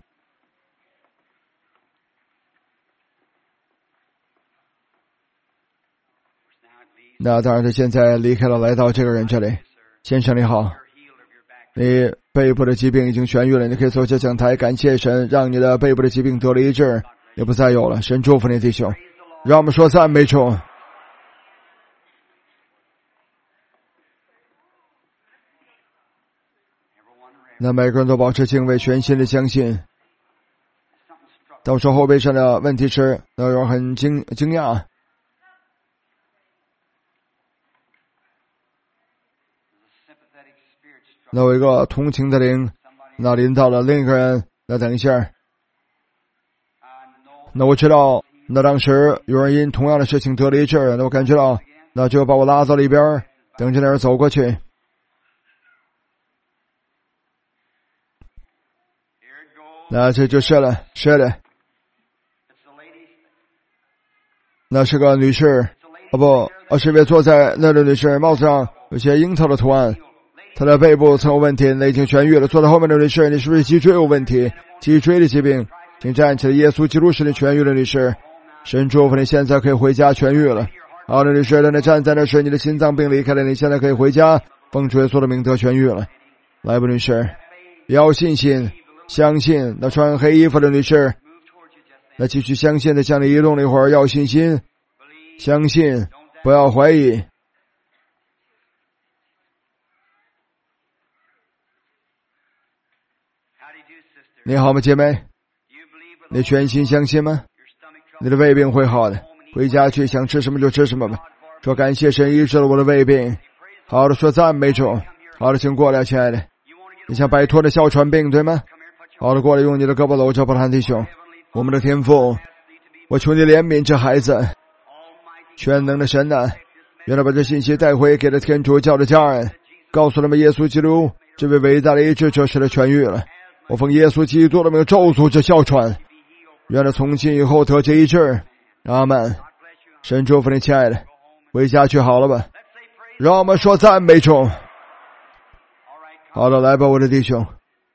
[SPEAKER 1] 那当然他现在离开了，来到这个人这里。先生你好，你背部的疾病已经痊愈了，你可以走下讲台，感谢神让你的背部的疾病得了医治，也不再有了。神祝福你弟兄，让我们说赞美主。那每个人都保持敬畏，全心的相信。到时候后背上的问题是有人很惊讶。那有一个同情的灵，那临到了另一个人。那等一下，那我知道，那当时有人因同样的事情得了医治，那我感觉到，那就把我拉到了一边，等着那人走过去。那这就是了，是的。那是个女士，是一位坐在那的女士，帽子上有些樱桃的图案。她的背部曾有问题，那已经痊愈了。坐在后面的女士，你是不是脊椎有问题？脊椎的疾病，请站起来。耶稣基督使你痊愈了，女士。神祝福你，现在可以回家痊愈了。好的，女士，那站在那时，你的心脏病离开了，你现在可以回家。奉主耶稣的名得痊愈了。来吧，女士，要信心，相信。那穿黑衣服的女士，那继续相信的向你移动了一会儿，要信心，相信，不要怀疑。你好吗，姐妹？你全心相信吗？你的胃病会好的，回家去想吃什么就吃什么吧。说感谢神医治了我的胃病。好的，说赞美主。好的，请过来，亲爱的。你想摆脱的哮喘病，对吗？好的，过来，用你的胳膊搂着伯翰弟兄。我们的天父，我求你怜悯这孩子。全能的神啊，原来把这信息带回给了天主教的家人，告诉他们耶稣基督这位伟大的医治者使他痊愈了。我奉耶稣基督的名咒诅这哮喘，愿他从今以后得这医治。阿们。神祝福你，亲爱的，回家去好了吧。让我们说赞美主。好了，来吧，我的弟兄。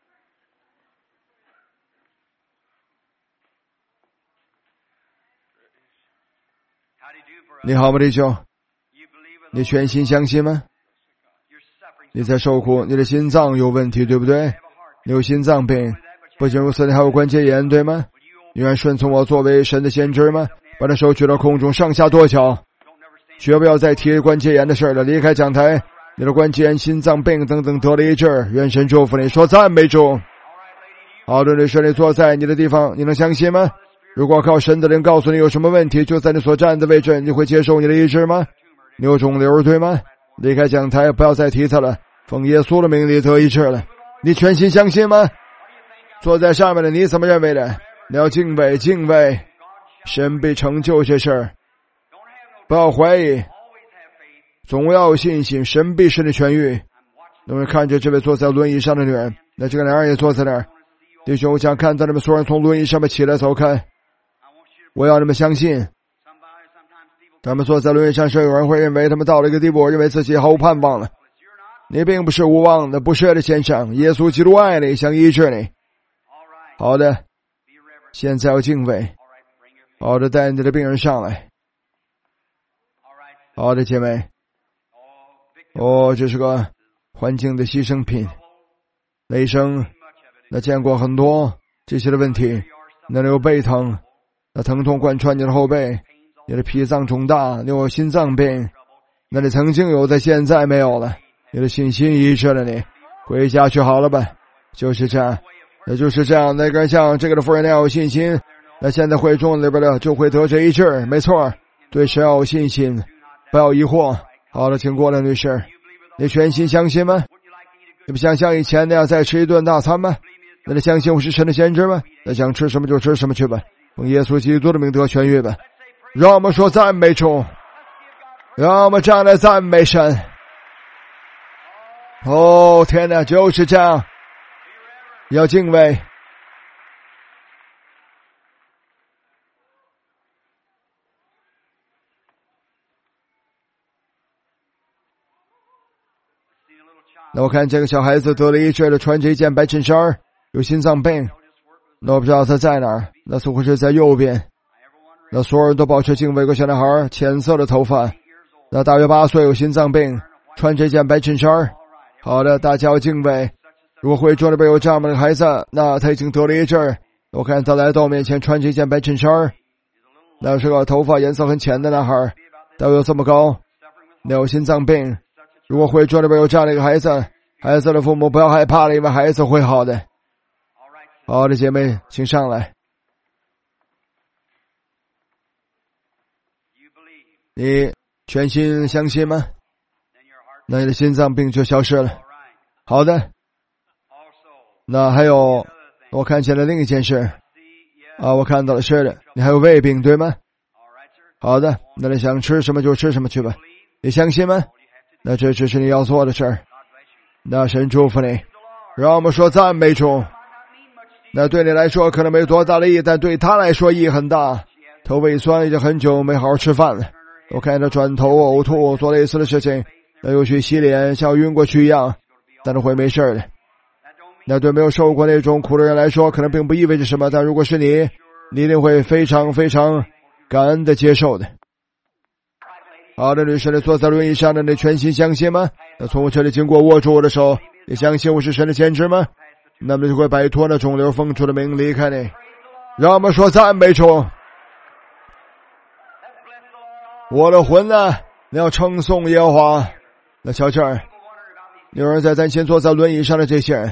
[SPEAKER 1] 你好吗，弟兄？你全心相信吗？你在受苦，你的心脏有问题，对不对？你有心脏病，不仅如此，你还有关节炎，对吗？你愿顺从我作为神的先知吗？把那手举到空中，上下跺脚，绝不要再提关节炎的事了。离开讲台，你的关节炎、心脏病等等得了医治，愿神祝福你。说赞美主。好的，女士，你坐在你的地方，你能相信吗？如果靠神的灵告诉你有什么问题，就在你所站的位置，你会接受你的医治吗？你有肿瘤，对吗？离开讲台，不要再提它了。奉耶稣的名，你得医治了。你全心相信吗？坐在上面的你怎么认为的？你要敬畏，敬畏，神必成就这事儿。不要怀疑，总要有信心，神必使你痊愈。那么看着这位坐在轮椅上的女人，那这个男人也坐在那儿。弟兄，我想看到你们所有人从轮椅上面起来走开。我要你们相信，他们坐在轮椅上时，有人会认为他们到了一个地步，认为自己毫无盼望了。你并不是无望的，不是的，先生。耶稣基督爱你，想医治你。好的，现在要敬畏。好的，带你的病人上来。好的，姐妹。这是个环境的牺牲品。那医生那见过很多这些的问题。那你有背疼，那疼痛贯穿你的后背，你的脾脏肿大，你有心脏病，那你曾经有的现在没有了。你的信心医治了你，回家去好了吧。就是这样，也就是这样。那个人像这个的妇人那样有信心， 那现在会众里边的就会得这一致，没错，对神要有信心，不要疑惑。好了，请过来，女士，你全心相信吗？你不想像以前那样再吃一顿大餐吗？那你相信我是神的先知吗？那想吃什么就吃什么去吧，奉耶稣基督的名得痊愈吧。让我们说赞美主，让我们站来赞美神。哦，天哪，就是这样，要敬畏。那我看这个小孩子得了医治的，穿着一件白衬衫，有心脏病。那我不知道他在哪儿，那似乎是在右边。那所有人都保持敬畏。个小男孩，浅色的头发，那大约8岁，有心脏病，穿着一件白衬衫。好的，大家要敬畏。如果会桌里边有这样的孩子，那他已经得了医治。我看他来到我面前，穿着一件白衬衫，那是个头发颜色很浅的男孩，大约有这么高，那有心脏病。如果会桌里边有这样的一个孩子，孩子的父母不要害怕了，因为孩子会好的。好的，姐妹，请上来。你全心相信吗？那你的心脏病就消失了。好的。那还有，我看见了另一件事。我看到了，是的，你还有胃病，对吗？好的，那你想吃什么就吃什么去吧。你相信吗？那这只是你要做的事儿。那神祝福你。让我们说赞美主。那对你来说可能没多大的意义，但对他来说意义很大。头胃酸，已经很久没好好吃饭了。我看他转头呕吐，做类似的事情，那又去洗脸，像晕过去一样，但是会没事的。那对没有受过那种苦的人来说，可能并不意味着什么，但如果是你一定会非常非常感恩的接受的。好的，女士，你坐在轮椅上的，你全心相信吗？那从我这里经过，握住我的手，你相信我是神的先知吗？那么就会摆脱那肿瘤风出的名离开你。让我们说赞美主。我的魂啊，你要称颂耶和华。那瞧这儿，有人在担心坐在轮椅上的这些人。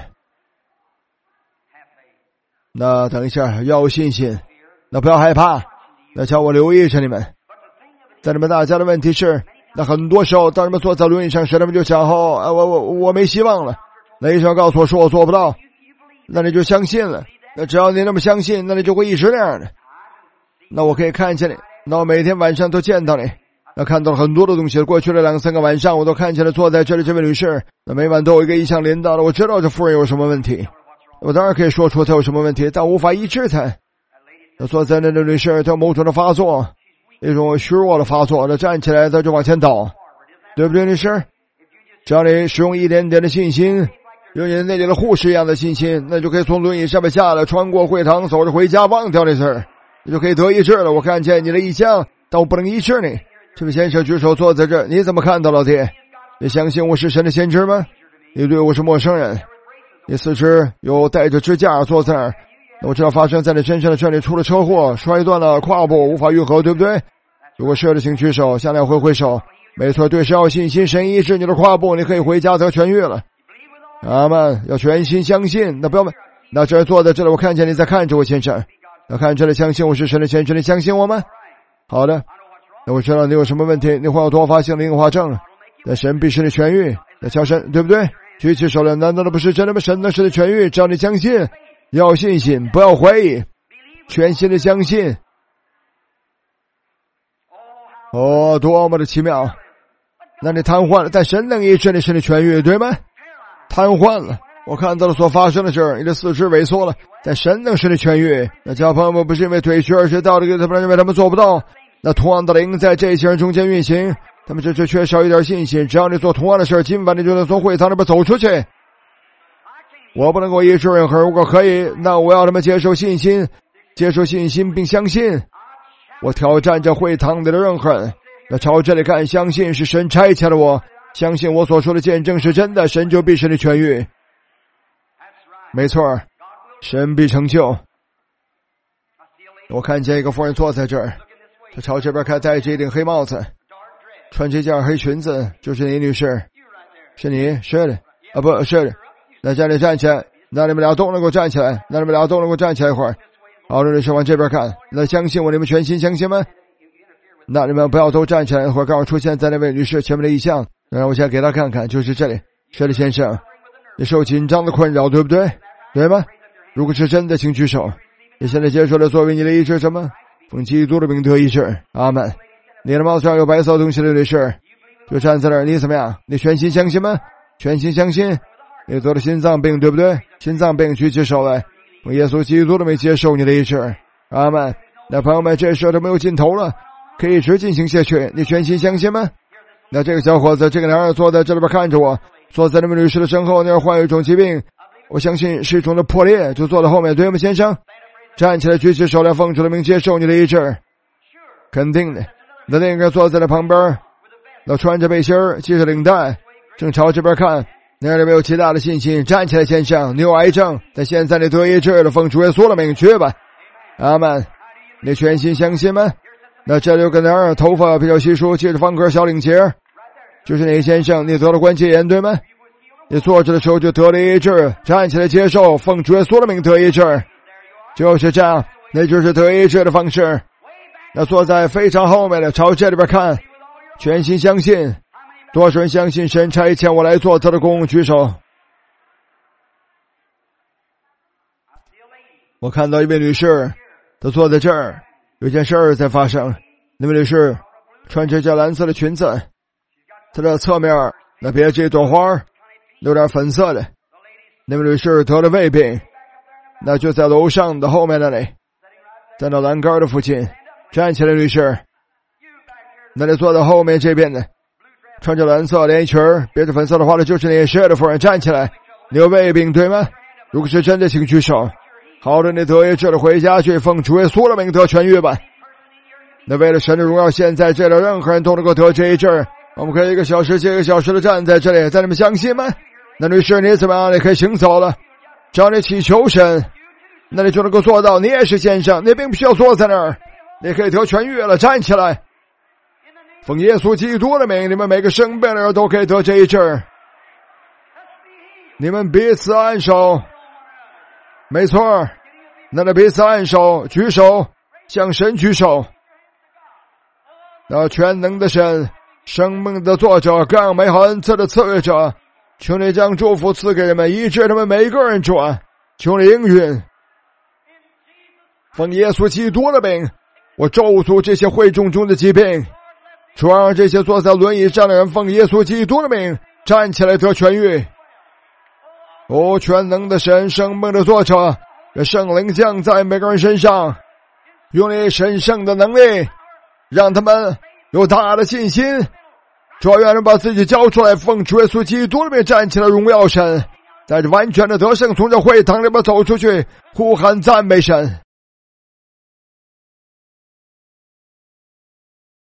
[SPEAKER 1] 那等一下，要有信心，那不要害怕，那叫我留意着你们。但你们大家的问题是，那很多时候当你们坐在轮椅上时，他们就想我没希望了。那医生告诉我说我做不到，那你就相信了。那只要你那么相信，那你就会一直那样的。那我可以看见你，那我每天晚上都见到你，那看到了很多的东西。过去的2-3个晚上，我都看见了坐在这里这位女士，那每晚都有一个异象临到了。我知道这夫人有什么问题，我当然可以说出她有什么问题，但无法医治她。那坐在那的女士，她有某种的发作，一种虚弱的发作，那站起来她就往前倒，对不对，女士？只要你使用一点点的信心，有你那里的护士一样的信心，那就可以从轮椅上面下来，穿过会堂，走着回家，忘掉这事儿，你就可以得医治了。我看见你的异象，但我不能医治你。这位先生举手坐在这儿，你怎么看到，老弟？你相信我是神的先知吗？你对我是陌生人，你四肢有带着支架坐在那儿，那我知道发生在你身上的事，你出了车祸，摔断了胯部，无法愈合，对不对？如果是的，请举手，向两挥手。没错，对神要信心，神医治你的胯部，你可以回家得痊愈了。阿们，要全心相信。那不要问，那这儿坐在这里，我看见你在看着我，先生。那看这里，相信我是神的先知，你相信我吗？好的。那我知道你有什么问题，你患有多发性的硬化症，那神必使你痊愈。那乔神，对不对？举起手来，难道那不是真的吗？神能使你痊愈，只要你相信，要有信心，不要怀疑，全心的相信。哦，多么的奇妙！那你瘫痪了，但神能医治你，使你痊愈，对吗？瘫痪了，我看到了所发生的事，你的四肢萎缩了，但神能使你痊愈。那小朋友们不是因为腿虚，而是到了给他们，因为他们做不到。那同样的灵在这些人中间运行，他们只是缺少一点信心。只要你做同样的事，今晚你就能从会堂那边走出去。我不能够医治任何人，如果可以，那我要他们接受信心，并相信。我挑战这会堂里的任何人，那朝这里看，相信是神差遣了我，相信我所说的见证是真的，神就必使你痊愈。没错，神必成就。我看见一个妇人坐在这儿，她朝这边看，戴着一顶黑帽子，穿着一件黑裙子，就是你女士。是你？是的。不是的。那这里站起来，那你们俩都能够站起来，一会儿。 好的，女士往这边看，那相信我，你们全心相信吗？那你们不要都站起来，会刚好出现在那位女士前面的异象。让我先给她看看，就是这里。这里先生，你受紧张的困扰，对不对？对吗？如果是真的，请举手。你现在接受了作为你的医治什么？奉基督的名得医治。阿们。你的帽子上有白色东西的女士，就站在那儿，你怎么样？你全心相信吗？全心相信。你得了心脏病，对不对？心脏病，举起手来。奉耶稣基督的名接受你的医治。阿们。那朋友们，这事都没有尽头了，可以一直进行下去。你全心相信吗？那这个小伙子，这个男人坐在这里边看着我，坐在那位女士的身后，那儿患有一种疾病，我相信是一种的破裂，就坐在后面，对吗，先生？站起来，举起手来，奉主的名接受你的医治。肯定的。那另一个坐在那旁边，那穿着背心儿，系着领带，正朝这边看，那里没有极大的信心。站起来，先生，你有癌症，但现在你得医治了，奉主耶稣的名，去吧。阿们。你全心相信吗？那这里有个男人，头发比较稀疏，系着方格小领结，就是那个先生，你得了关节炎，对吗？你坐着的时候就得了医治，站起来接受，奉主耶稣的名得医治。就是这样，那就是得医治的方式。那坐在非常后面的，朝这里边看，全心相信。多少人相信神差遣我来做他的工？举手。我看到一位女士，她坐在这儿，有件事儿在发生。那位女士穿着件蓝色的裙子，她的侧面那别着一朵花，有点粉色的。那位女士得了胃病，那就在楼上的后面那里，在那栏杆的附近。站起来，女士，那里坐在后面这边的，穿着蓝色连衣裙，别着粉色的花的，就是那舍的夫人。站起来，你有胃病对吗？如果是真的，请举手。好的，你得医治了，回家去，奉主耶稣的名得痊愈吧。那为了神的荣耀，现在这里任何人都能够得这一治。我们可以1个小时接1个小时的站在这里，在你们相信吗？那女士，你怎么样？你可以行走了，只要你祈求神，那你就能够做到。你也是先生，你并不需要坐在那儿，你可以得痊愈了。站起来，奉耶稣基督的名，你们每个生病的人都可以得这一治。你们彼此按手，没错，那彼此按手，举手，向神举手。那全能的神，生命的作者，各样美好恩赐的赐予者，求你将祝福赐给人们，医治他们每一个人主啊，求你应允。奉耶稣基督的名，我咒诅这些会众中的疾病，主让这些坐在轮椅上的人奉耶稣基督的名站起来得痊愈。哦，全能的神，生命的作者，让圣灵降在每个人身上，用你神圣的能力，让他们有大的信心。主要愿人把自己交出来，奉主耶稣基督的名站起来荣耀神，带着完全的得胜，从这会堂里边走出去，呼喊赞美神。